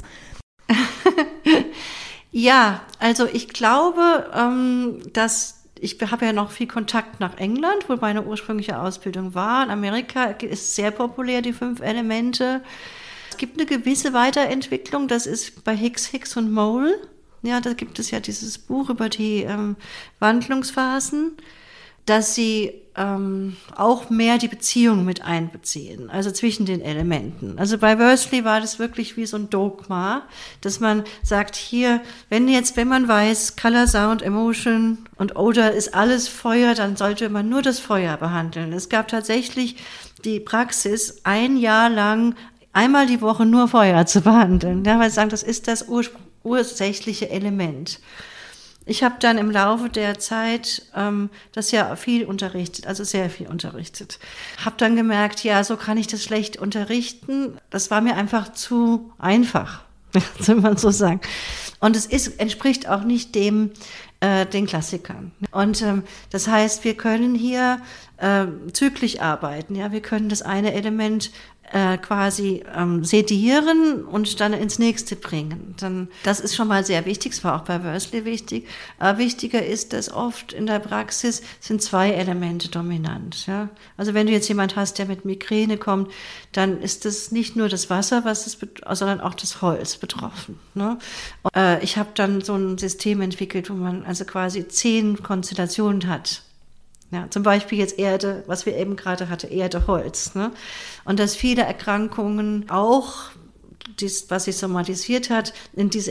Ja, also ich glaube, ähm, dass ich habe ja noch viel Kontakt nach England, wo meine ursprüngliche Ausbildung war. In Amerika ist sehr populär, die fünf Elemente. Es gibt eine gewisse Weiterentwicklung, das ist bei Hicks, Hicks und Mole. Ja, da gibt es ja dieses Buch über die ähm, Wandlungsphasen, dass sie ähm, auch mehr die Beziehung mit einbeziehen, also zwischen den Elementen. Also bei Worsley war das wirklich wie so ein Dogma, dass man sagt, hier, wenn jetzt, wenn man weiß, Color, Sound, Emotion und Odor ist alles Feuer, dann sollte man nur das Feuer behandeln. Es gab tatsächlich die Praxis, ein Jahr lang einmal die Woche nur Feuer zu behandeln. Ja, weil sie sagen, das ist das Ursprung. ursächliche Element. Ich habe dann im Laufe der Zeit ähm, das ja viel unterrichtet, also sehr viel unterrichtet. Habe dann gemerkt, ja, so kann ich das schlecht unterrichten. Das war mir einfach zu einfach, soll man so sagen. Und es ist, entspricht auch nicht dem, äh, den Klassikern. Und ähm, das heißt, wir können hier äh, zyklisch arbeiten. Ja, wir können das eine Element äh, quasi ähm, sedieren und dann ins nächste bringen. Dann, das ist schon mal sehr wichtig, es war auch bei Worsley wichtig. Aber wichtiger ist, dass oft in der Praxis sind zwei Elemente dominant. Ja? Also wenn du jetzt jemand hast, der mit Migräne kommt, dann ist das nicht nur das Wasser, was es bet- sondern auch das Holz betroffen. Ne? Und, äh, ich habe dann so ein System entwickelt, wo man also quasi zehn Konstellationen hat. Ja, zum Beispiel jetzt Erde, was wir eben gerade hatten, Erde, Holz. Ne? Und dass viele Erkrankungen auch, dies, was sich somatisiert hat, in diese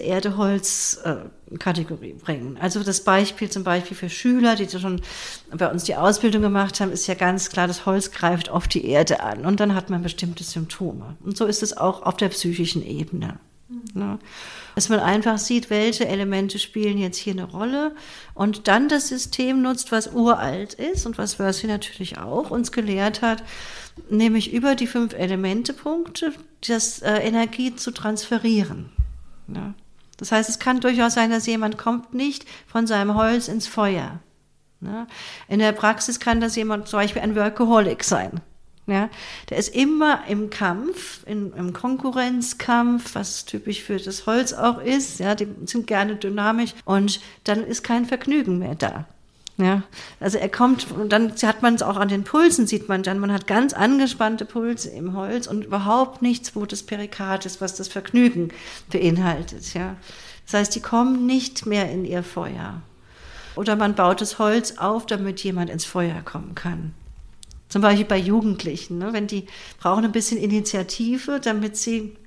Erde-Holz-Kategorie bringen. Also das Beispiel zum Beispiel für Schüler, die schon bei uns die Ausbildung gemacht haben, ist ja ganz klar, das Holz greift auf die Erde an und dann hat man bestimmte Symptome. Und so ist es auch auf der psychischen Ebene. Ne? Dass man einfach sieht, welche Elemente spielen jetzt hier eine Rolle und dann das System nutzt, was uralt ist und was Worsley natürlich auch uns gelehrt hat, nämlich über die fünf Elemente-Punkte das äh, Energie zu transferieren. Ja? Das heißt, es kann durchaus sein, dass jemand kommt nicht von seinem Holz ins Feuer. Ja? In der Praxis kann das jemand zum Beispiel ein Workaholic sein. Ja, der ist immer im Kampf, in, im Konkurrenzkampf, was typisch für das Holz auch ist. Ja, die sind gerne dynamisch und dann ist kein Vergnügen mehr da. Ja, also er kommt und dann hat man es auch an den Pulsen, sieht man dann, man hat ganz angespannte Pulse im Holz und überhaupt nichts, wo das Perikard ist, was das Vergnügen beinhaltet. Ja, das heißt, die kommen nicht mehr in ihr Feuer. Oder man baut das Holz auf, damit jemand ins Feuer kommen kann. Zum Beispiel bei Jugendlichen, ne? Wenn die brauchen ein bisschen Initiative, damit sie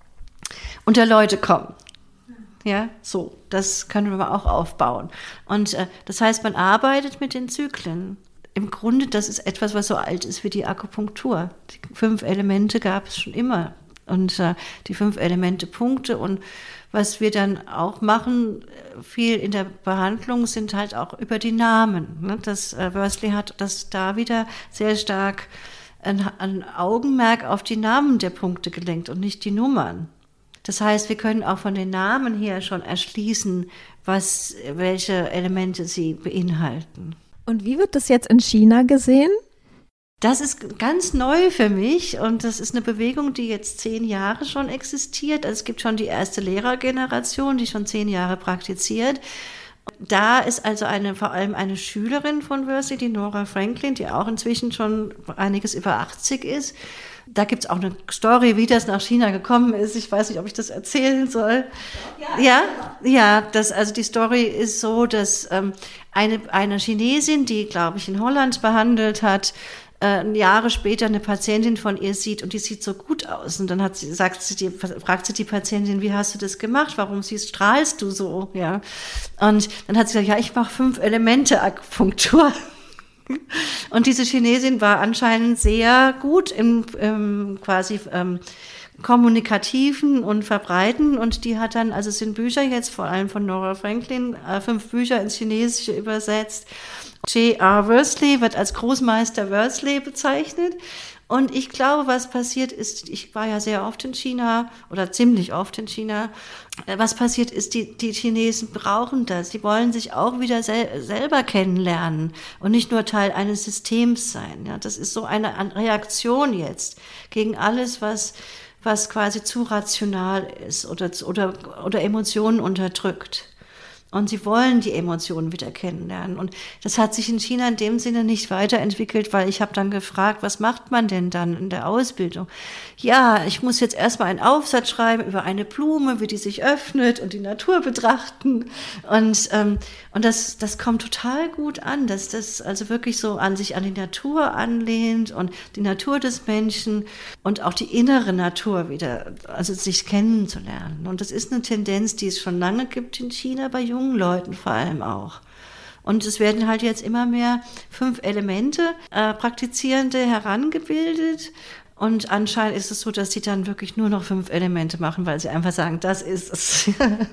unter Leute kommen. Ja, so, das können wir auch aufbauen. Und äh, das heißt, man arbeitet mit den Zyklen. Im Grunde, das ist etwas, was so alt ist wie die Akupunktur. Die fünf Elemente gab es schon immer. Und äh, die fünf Elemente Punkte und was wir dann auch machen, viel in der Behandlung, sind halt auch über die Namen. Ne? Das äh, Worsley hat das da wieder sehr stark ein, ein Augenmerk auf die Namen der Punkte gelenkt und nicht die Nummern. Das heißt, wir können auch von den Namen her schon erschließen, was, welche Elemente sie beinhalten. Und wie wird das jetzt in China gesehen? Das ist ganz neu für mich und das ist eine Bewegung, die jetzt zehn Jahre schon existiert. Also es gibt schon die erste Lehrergeneration, die schon zehn Jahre praktiziert. Da ist also eine, vor allem eine Schülerin von Worsley, die Nora Franklin, die auch inzwischen schon einiges über achtzig ist. Da gibt es auch eine Story, wie das nach China gekommen ist. Ich weiß nicht, ob ich das erzählen soll. Ja, ja, ja das, also die Story ist so, dass ähm, eine, eine Chinesin, die, glaube ich, in Holland behandelt hat, äh, Jahre später eine Patientin von ihr sieht und die sieht so gut aus. Und dann hat sie, sagt sie, die, fragt sie die Patientin, wie hast du das gemacht? Warum siehst, strahlst du so? Ja. Und dann hat sie gesagt, ja, ich mache fünf Elemente Akupunktur. Und diese Chinesin war anscheinend sehr gut im, im quasi ähm, kommunikativen und verbreiten und die hat dann, also es sind Bücher jetzt vor allem von Nora Franklin, äh, fünf Bücher ins Chinesische übersetzt. J R Worsley wird als Großmeister Worsley bezeichnet. Und ich glaube, was passiert ist, ich war ja sehr oft in China oder ziemlich oft in China, was passiert ist, die, die Chinesen brauchen das. Sie wollen sich auch wieder sel- selber kennenlernen und nicht nur Teil eines Systems sein. Ja, das ist so eine Reaktion jetzt gegen alles, was, was quasi zu rational ist oder, oder, oder Emotionen unterdrückt. Und sie wollen die Emotionen wieder kennenlernen. Und das hat sich in China in dem Sinne nicht weiterentwickelt, weil ich habe dann gefragt, was macht man denn dann in der Ausbildung? Ja, ich muss jetzt erstmal einen Aufsatz schreiben über eine Blume, wie die sich öffnet und die Natur betrachten. Und, ähm, und das, das kommt total gut an, dass das also wirklich so an sich an die Natur anlehnt und die Natur des Menschen und auch die innere Natur wieder, also sich kennenzulernen. Und das ist eine Tendenz, die es schon lange gibt in China bei jungen Leuten vor allem auch. Und es werden halt jetzt immer mehr fünf Elemente äh, Praktizierende herangebildet. Und anscheinend ist es so, dass sie dann wirklich nur noch fünf Elemente machen, weil sie einfach sagen, das ist es.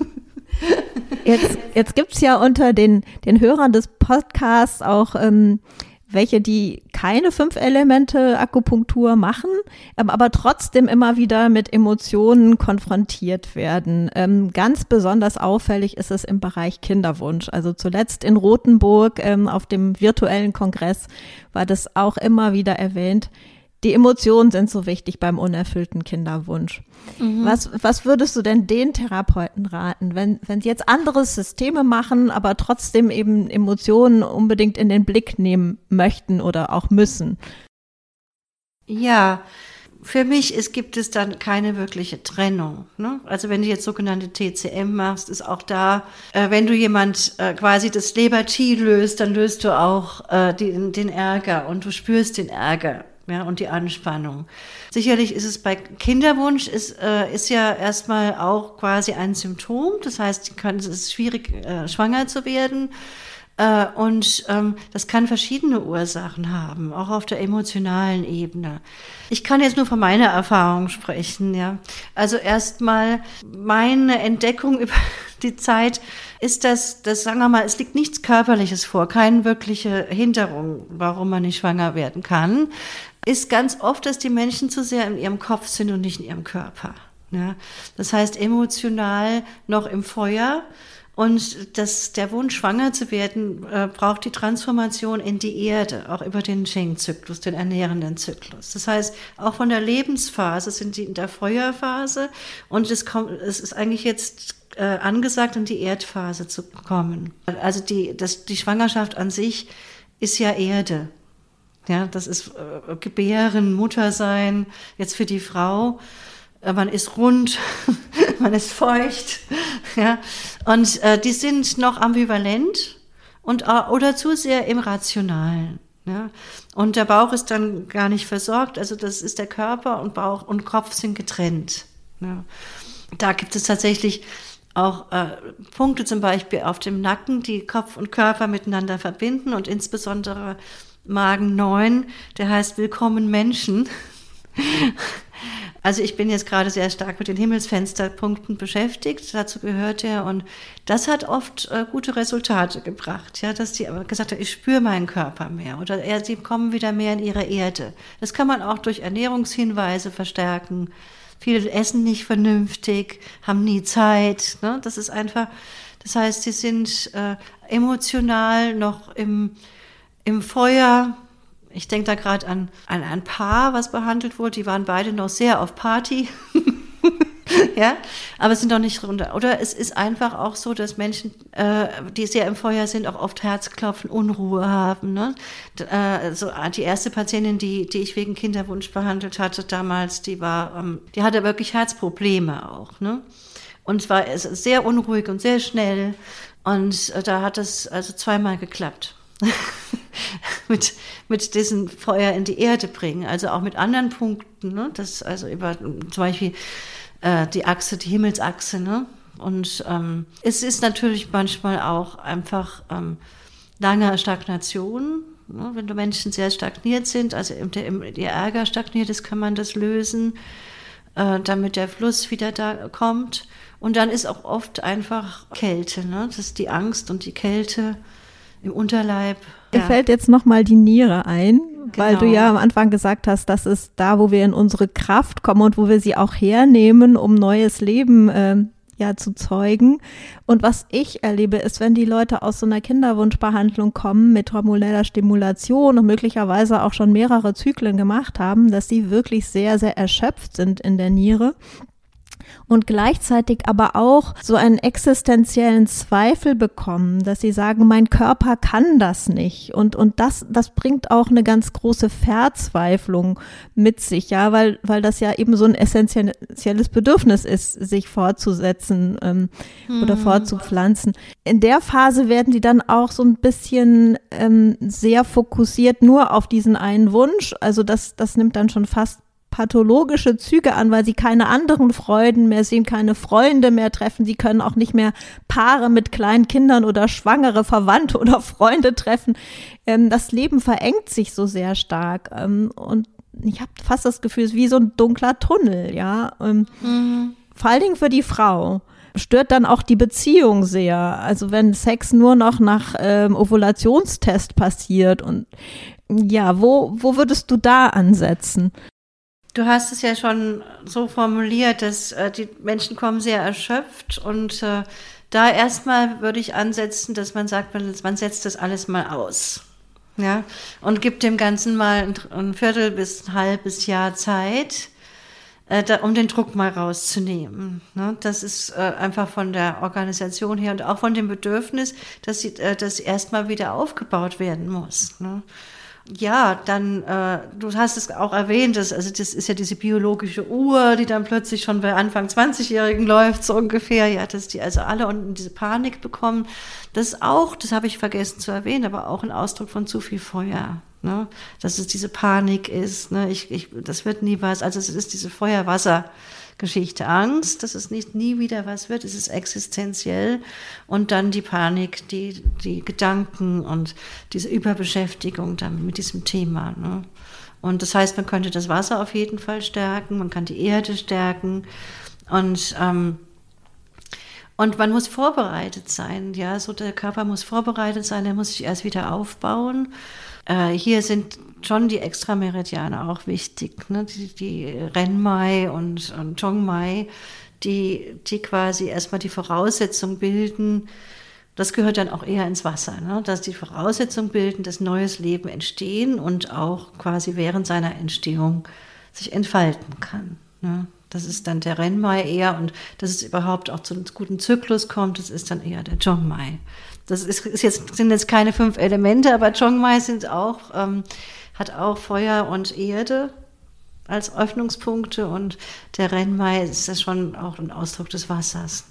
Jetzt, jetzt gibt es ja unter den, den Hörern des Podcasts auch ähm, welche, die keine Fünf-Elemente-Akupunktur machen, ähm, aber trotzdem immer wieder mit Emotionen konfrontiert werden. Ähm, ganz besonders auffällig ist es im Bereich Kinderwunsch. Also zuletzt in Rothenburg ähm, auf dem virtuellen Kongress war das auch immer wieder erwähnt. die Emotionen sind so wichtig beim unerfüllten Kinderwunsch. Mhm. Was, was würdest du denn den Therapeuten raten, wenn, wenn sie jetzt andere Systeme machen, aber trotzdem eben Emotionen unbedingt in den Blick nehmen möchten oder auch müssen? Ja, für mich ist, gibt es dann keine wirkliche Trennung. Ne? Also wenn du jetzt sogenannte T C M machst, ist auch da, äh, wenn du jemand äh, quasi das Leber-T löst, dann löst du auch äh, den, den Ärger und du spürst den Ärger, ja, und die Anspannung. Sicherlich ist es bei Kinderwunsch, ist, äh, ist ja erstmal auch quasi ein Symptom. Das heißt, es ist schwierig, äh, schwanger zu werden. Äh, und ähm, das kann verschiedene Ursachen haben, auch auf der emotionalen Ebene. Ich kann jetzt nur von meiner Erfahrung sprechen, ja. Also erstmal meine Entdeckung über die Zeit ist, dass, dass, sagen wir mal, es liegt nichts Körperliches vor, keine wirkliche Hinderung, warum man nicht schwanger werden kann, ist ganz oft, dass die Menschen zu sehr in ihrem Kopf sind und nicht in ihrem Körper. Ja. Das heißt, emotional noch im Feuer. Und das, der Wunsch, schwanger zu werden, äh, braucht die Transformation in die Erde, auch über den Schenk-Zyklus, den ernährenden Zyklus. Das heißt, auch von der Lebensphase sind die in der Feuerphase und es kommt, es ist eigentlich jetzt äh, angesagt, in die Erdphase zu kommen. Also die, das, die Schwangerschaft an sich ist ja Erde. Ja, das ist äh, Gebären, Muttersein, jetzt für die Frau. Man ist rund, man ist feucht, ja, und äh, die sind noch ambivalent und äh, oder zu sehr im Rationalen, ja, und der Bauch ist dann gar nicht versorgt, also das ist der Körper und Bauch und Kopf sind getrennt, ja. Da gibt es tatsächlich auch äh, Punkte zum Beispiel auf dem Nacken, die Kopf und Körper miteinander verbinden und insbesondere Magen neun, der heißt Willkommen Menschen. Also ich bin jetzt gerade sehr stark mit den Himmelsfensterpunkten beschäftigt, dazu gehört er, und das hat oft äh, gute Resultate gebracht, ja, dass die aber gesagt haben, ich spüre meinen Körper mehr oder er, sie kommen wieder mehr in ihre Erde. Das kann man auch durch Ernährungshinweise verstärken. Viele essen nicht vernünftig, haben nie Zeit, ne? Das ist einfach, das heißt, sie sind äh, emotional noch im, im Feuer. Ich denke da gerade an, an ein Paar, was behandelt wurde. Die waren beide noch sehr auf Party. Ja, aber sind noch nicht runter. Oder es ist einfach auch so, dass Menschen, äh, die sehr im Feuer sind, auch oft Herzklopfen, Unruhe haben. Ne? Äh, so, die erste Patientin, die, die ich wegen Kinderwunsch behandelt hatte damals, die war, ähm, die hatte wirklich Herzprobleme auch. Ne? Und war es sehr unruhig und sehr schnell. Und äh, da hat es also zweimal geklappt. mit, mit diesem Feuer in die Erde bringen, also auch mit anderen Punkten, ne? Das also über zum Beispiel äh, die Achse, die Himmelsachse, ne? Und ähm, es ist natürlich manchmal auch einfach ähm, lange Stagnation, ne? Wenn die Menschen sehr stagniert sind, also im, im, ihr Ärger stagniert ist, kann man das lösen, äh, damit der Fluss wieder da kommt. Und dann ist auch oft einfach Kälte, ne? Das ist die Angst und die Kälte im Unterleib. Mir ja. fällt jetzt nochmal die Niere ein, genau. Weil du ja am Anfang gesagt hast, das ist da, wo wir in unsere Kraft kommen und wo wir sie auch hernehmen, um neues Leben äh, ja zu zeugen. Und was ich erlebe, ist, wenn die Leute aus so einer Kinderwunschbehandlung kommen mit hormoneller Stimulation und möglicherweise auch schon mehrere Zyklen gemacht haben, dass sie wirklich sehr, sehr erschöpft sind in der Niere. Und gleichzeitig aber auch so einen existenziellen Zweifel bekommen, dass sie sagen, mein Körper kann das nicht. Und, und das, das bringt auch eine ganz große Verzweiflung mit sich, ja, weil, weil das ja eben so ein essentielles Bedürfnis ist, sich fortzusetzen ähm, hm. oder fortzupflanzen. In der Phase werden die dann auch so ein bisschen ähm, sehr fokussiert nur auf diesen einen Wunsch. Also das, das nimmt dann schon fast pathologische Züge an, weil sie keine anderen Freuden mehr sehen, keine Freunde mehr treffen. Sie können auch nicht mehr Paare mit kleinen Kindern oder schwangere Verwandte oder Freunde treffen. Ähm, das Leben verengt sich so sehr stark. Ähm, und ich habe fast das Gefühl, es ist wie so ein dunkler Tunnel, ja. Ähm, mhm. Vor allen Dingen für die Frau. Stört dann auch die Beziehung sehr. Also wenn Sex nur noch nach ähm, Ovulationstest passiert und ja, wo, wo würdest du da ansetzen? Du hast es ja schon so formuliert, dass äh, die Menschen kommen sehr erschöpft und äh, da erstmal würde ich ansetzen, dass man sagt, man, man setzt das alles mal aus. Ja, und gibt dem Ganzen mal ein, ein Viertel bis ein halbes Jahr Zeit, äh, da, um den Druck mal rauszunehmen. Ne? Das ist äh, einfach von der Organisation her und auch von dem Bedürfnis, dass sie, äh, das erstmal wieder aufgebaut werden muss. Ne? Ja, dann, äh, du hast es auch erwähnt, dass, also das ist ja diese biologische Uhr, die dann plötzlich schon bei Anfang zwanzigjährigen läuft, so ungefähr, ja, dass die also alle unten diese Panik bekommen. Das ist auch, das habe ich vergessen zu erwähnen, aber auch ein Ausdruck von zu viel Feuer, ne? Dass es diese Panik ist, ne? Ich, ich, das wird nie was, also es ist diese Feuer-Wasser-Geschichte, Angst, dass es nicht nie wieder was wird, es ist existenziell und dann die Panik, die, die Gedanken und diese Überbeschäftigung dann mit diesem Thema, ne? Und das heißt, man könnte das Wasser auf jeden Fall stärken, man kann die Erde stärken und ähm, Und man muss vorbereitet sein, ja, so der Körper muss vorbereitet sein, der muss sich erst wieder aufbauen. Äh, hier sind schon die Extrameridiane auch wichtig, ne? die, die Renmai und, und Chongmai, die, die quasi erstmal die Voraussetzung bilden, das gehört dann auch eher ins Wasser, ne? Dass die Voraussetzung bilden, dass neues Leben entstehen und auch quasi während seiner Entstehung sich entfalten kann, ne? Das ist dann der Renmai eher und dass es überhaupt auch zu einem guten Zyklus kommt, das ist dann eher der Chongmai. Das ist, ist jetzt, sind jetzt keine fünf Elemente, aber Chongmai sind auch, ähm, hat auch Feuer und Erde als Öffnungspunkte und der Renmai ist das schon auch ein Ausdruck des Wassers.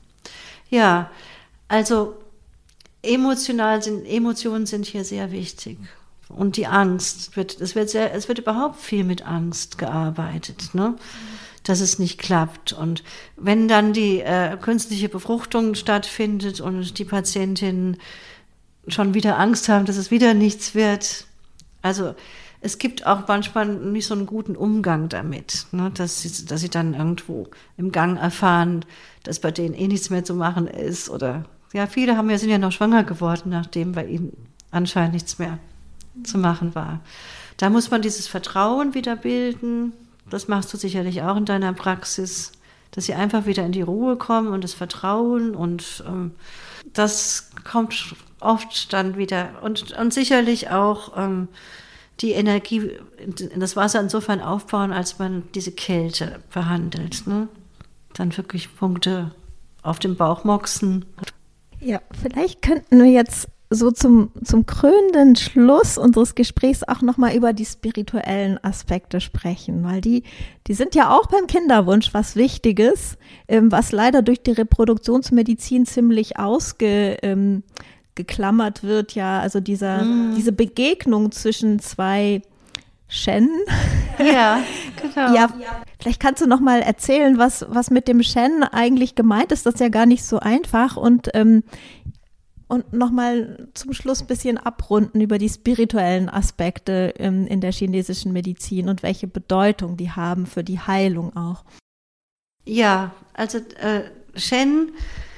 Ja, also emotional sind, Emotionen sind hier sehr wichtig. Und die Angst, wird, es, wird sehr, es wird überhaupt viel mit Angst gearbeitet, ne? Dass es nicht klappt. Und wenn dann die äh, künstliche Befruchtung stattfindet und die Patientinnen schon wieder Angst haben, dass es wieder nichts wird, also es gibt auch manchmal nicht so einen guten Umgang damit, ne? dass, sie, dass sie dann irgendwo im Gang erfahren, dass bei denen eh nichts mehr zu machen ist. Oder ja, viele haben ja, sind ja noch schwanger geworden, nachdem bei ihnen anscheinend nichts mehr zu machen war. Da muss man dieses Vertrauen wieder bilden. Das machst du sicherlich auch in deiner Praxis, dass sie einfach wieder in die Ruhe kommen und das Vertrauen und ähm, das kommt oft dann wieder und, und sicherlich auch ähm, die Energie in das Wasser insofern aufbauen, als man diese Kälte behandelt, ne? Dann wirklich Punkte auf dem Bauch moxen. Ja, vielleicht könnten wir jetzt so zum, zum krönenden Schluss unseres Gesprächs auch nochmal über die spirituellen Aspekte sprechen, weil die, die sind ja auch beim Kinderwunsch was Wichtiges, ähm, was leider durch die Reproduktionsmedizin ziemlich ausgeklammert ähm, wird, ja, also dieser, mm. diese Begegnung zwischen zwei Shen. Ja, genau. Ja, vielleicht kannst du noch mal erzählen, was, was mit dem Shen eigentlich gemeint ist, das ist ja gar nicht so einfach und ähm, Und nochmal zum Schluss ein bisschen abrunden über die spirituellen Aspekte ähm, in der chinesischen Medizin und welche Bedeutung die haben für die Heilung auch. Ja, also äh, Shen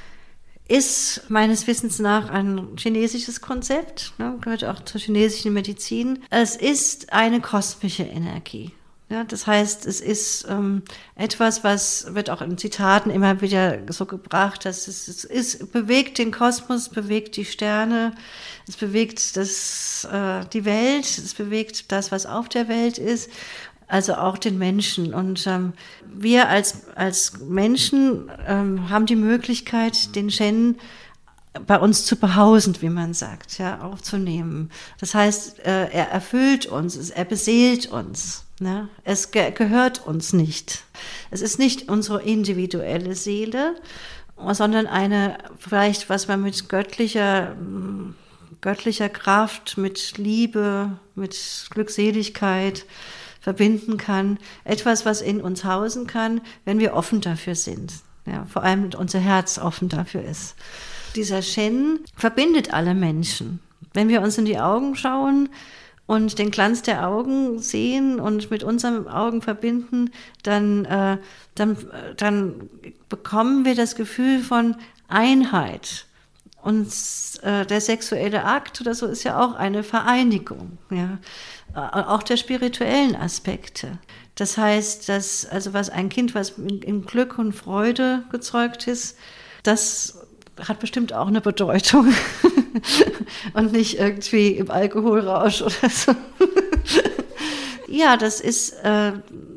ist meines Wissens nach ein chinesisches Konzept, ne, gehört auch zur chinesischen Medizin. Es ist eine kosmische Energie. Ja, das heißt, es ist ähm, etwas, was wird auch in Zitaten immer wieder so gebracht, dass es, es ist, bewegt den Kosmos, bewegt die Sterne, es bewegt das, äh, die Welt, es bewegt das, was auf der Welt ist, also auch den Menschen. Und ähm, wir als, als Menschen ähm, haben die Möglichkeit, den Shen bei uns zu behausen, wie man sagt, ja, aufzunehmen. Das heißt, äh, er erfüllt uns, er beseelt uns. Ne? Es ge- gehört uns nicht. Es ist nicht unsere individuelle Seele, sondern eine, vielleicht was man mit göttlicher, göttlicher Kraft, mit Liebe, mit Glückseligkeit verbinden kann. Etwas, was in uns hausen kann, wenn wir offen dafür sind. Ja, vor allem unser Herz offen dafür ist. Dieser Shen verbindet alle Menschen. Wenn wir uns in die Augen schauen und den Glanz der Augen sehen und mit unseren Augen verbinden, dann, äh, dann, dann bekommen wir das Gefühl von Einheit. Und äh, der sexuelle Akt oder so ist ja auch eine Vereinigung, ja, äh, auch der spirituellen Aspekte. Das heißt, dass also was ein Kind, was in, in Glück und Freude gezeugt ist, das hat bestimmt auch eine Bedeutung. und nicht irgendwie im Alkoholrausch oder so. Ja, das ist, äh,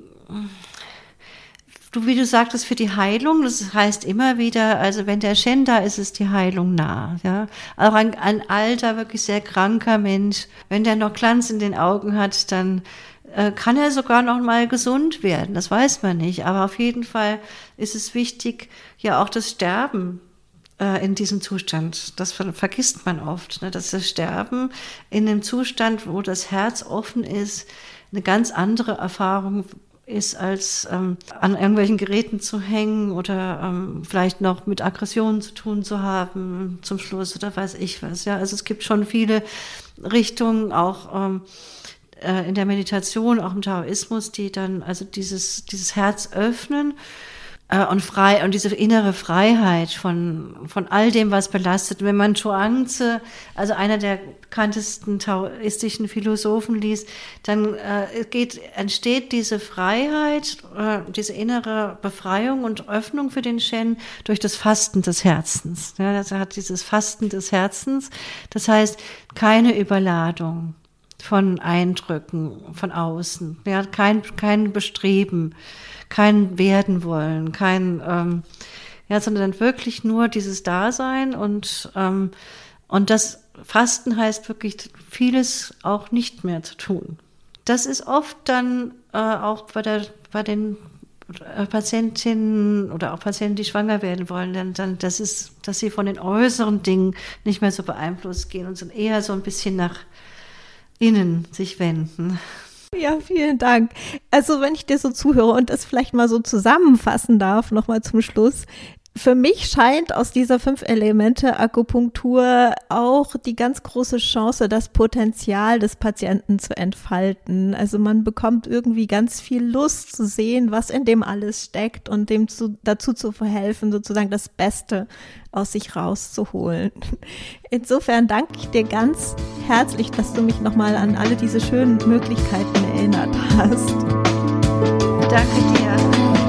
du, wie du sagtest, für die Heilung, das heißt immer wieder, also wenn der Shen da ist, ist die Heilung nah. Ja? Auch ein, ein alter, wirklich sehr kranker Mensch, wenn der noch Glanz in den Augen hat, dann äh, kann er sogar noch mal gesund werden, das weiß man nicht. Aber auf jeden Fall ist es wichtig, ja auch das Sterben äh, in diesem Zustand, das ver- vergisst man oft, ne? Dass das Sterben in einem Zustand, wo das Herz offen ist, eine ganz andere Erfahrung ist, als ähm, an irgendwelchen Geräten zu hängen oder ähm, vielleicht noch mit Aggressionen zu tun zu haben zum Schluss oder weiß ich was. Ja, also es gibt schon viele Richtungen, auch ähm, äh, in der Meditation, auch im Taoismus, die dann also dieses, dieses Herz öffnen äh, und frei und diese innere Freiheit von, von all dem, was belastet. Wenn man Chuang-Tzu, also einer der bekanntesten taoistischen Philosophen, liest, dann äh, geht, entsteht diese Freiheit, äh, diese innere Befreiung und Öffnung für den Shen durch das Fasten des Herzens. Ja, das hat dieses Fasten des Herzens, das heißt keine Überladung von Eindrücken von außen, ja, kein, kein Bestreben, kein Werden wollen, kein, ähm, ja, sondern wirklich nur dieses Dasein und, ähm, und das Fasten heißt wirklich vieles auch nicht mehr zu tun. Das ist oft dann äh, auch bei der, bei den äh, Patientinnen oder auch Patienten, die schwanger werden wollen, dann, dann das ist, dass sie von den äußeren Dingen nicht mehr so beeinflusst gehen und so eher so ein bisschen nach innen sich wenden. Ja, vielen Dank. Also wenn ich dir so zuhöre und das vielleicht mal so zusammenfassen darf, nochmal zum Schluss. Für mich scheint aus dieser Fünf-Elemente-Akupunktur auch die ganz große Chance, das Potenzial des Patienten zu entfalten. Also man bekommt irgendwie ganz viel Lust zu sehen, was in dem alles steckt und dem zu, dazu zu verhelfen, sozusagen das Beste aus sich rauszuholen. Insofern danke ich dir ganz herzlich, dass du mich nochmal an alle diese schönen Möglichkeiten erinnert hast. Danke dir.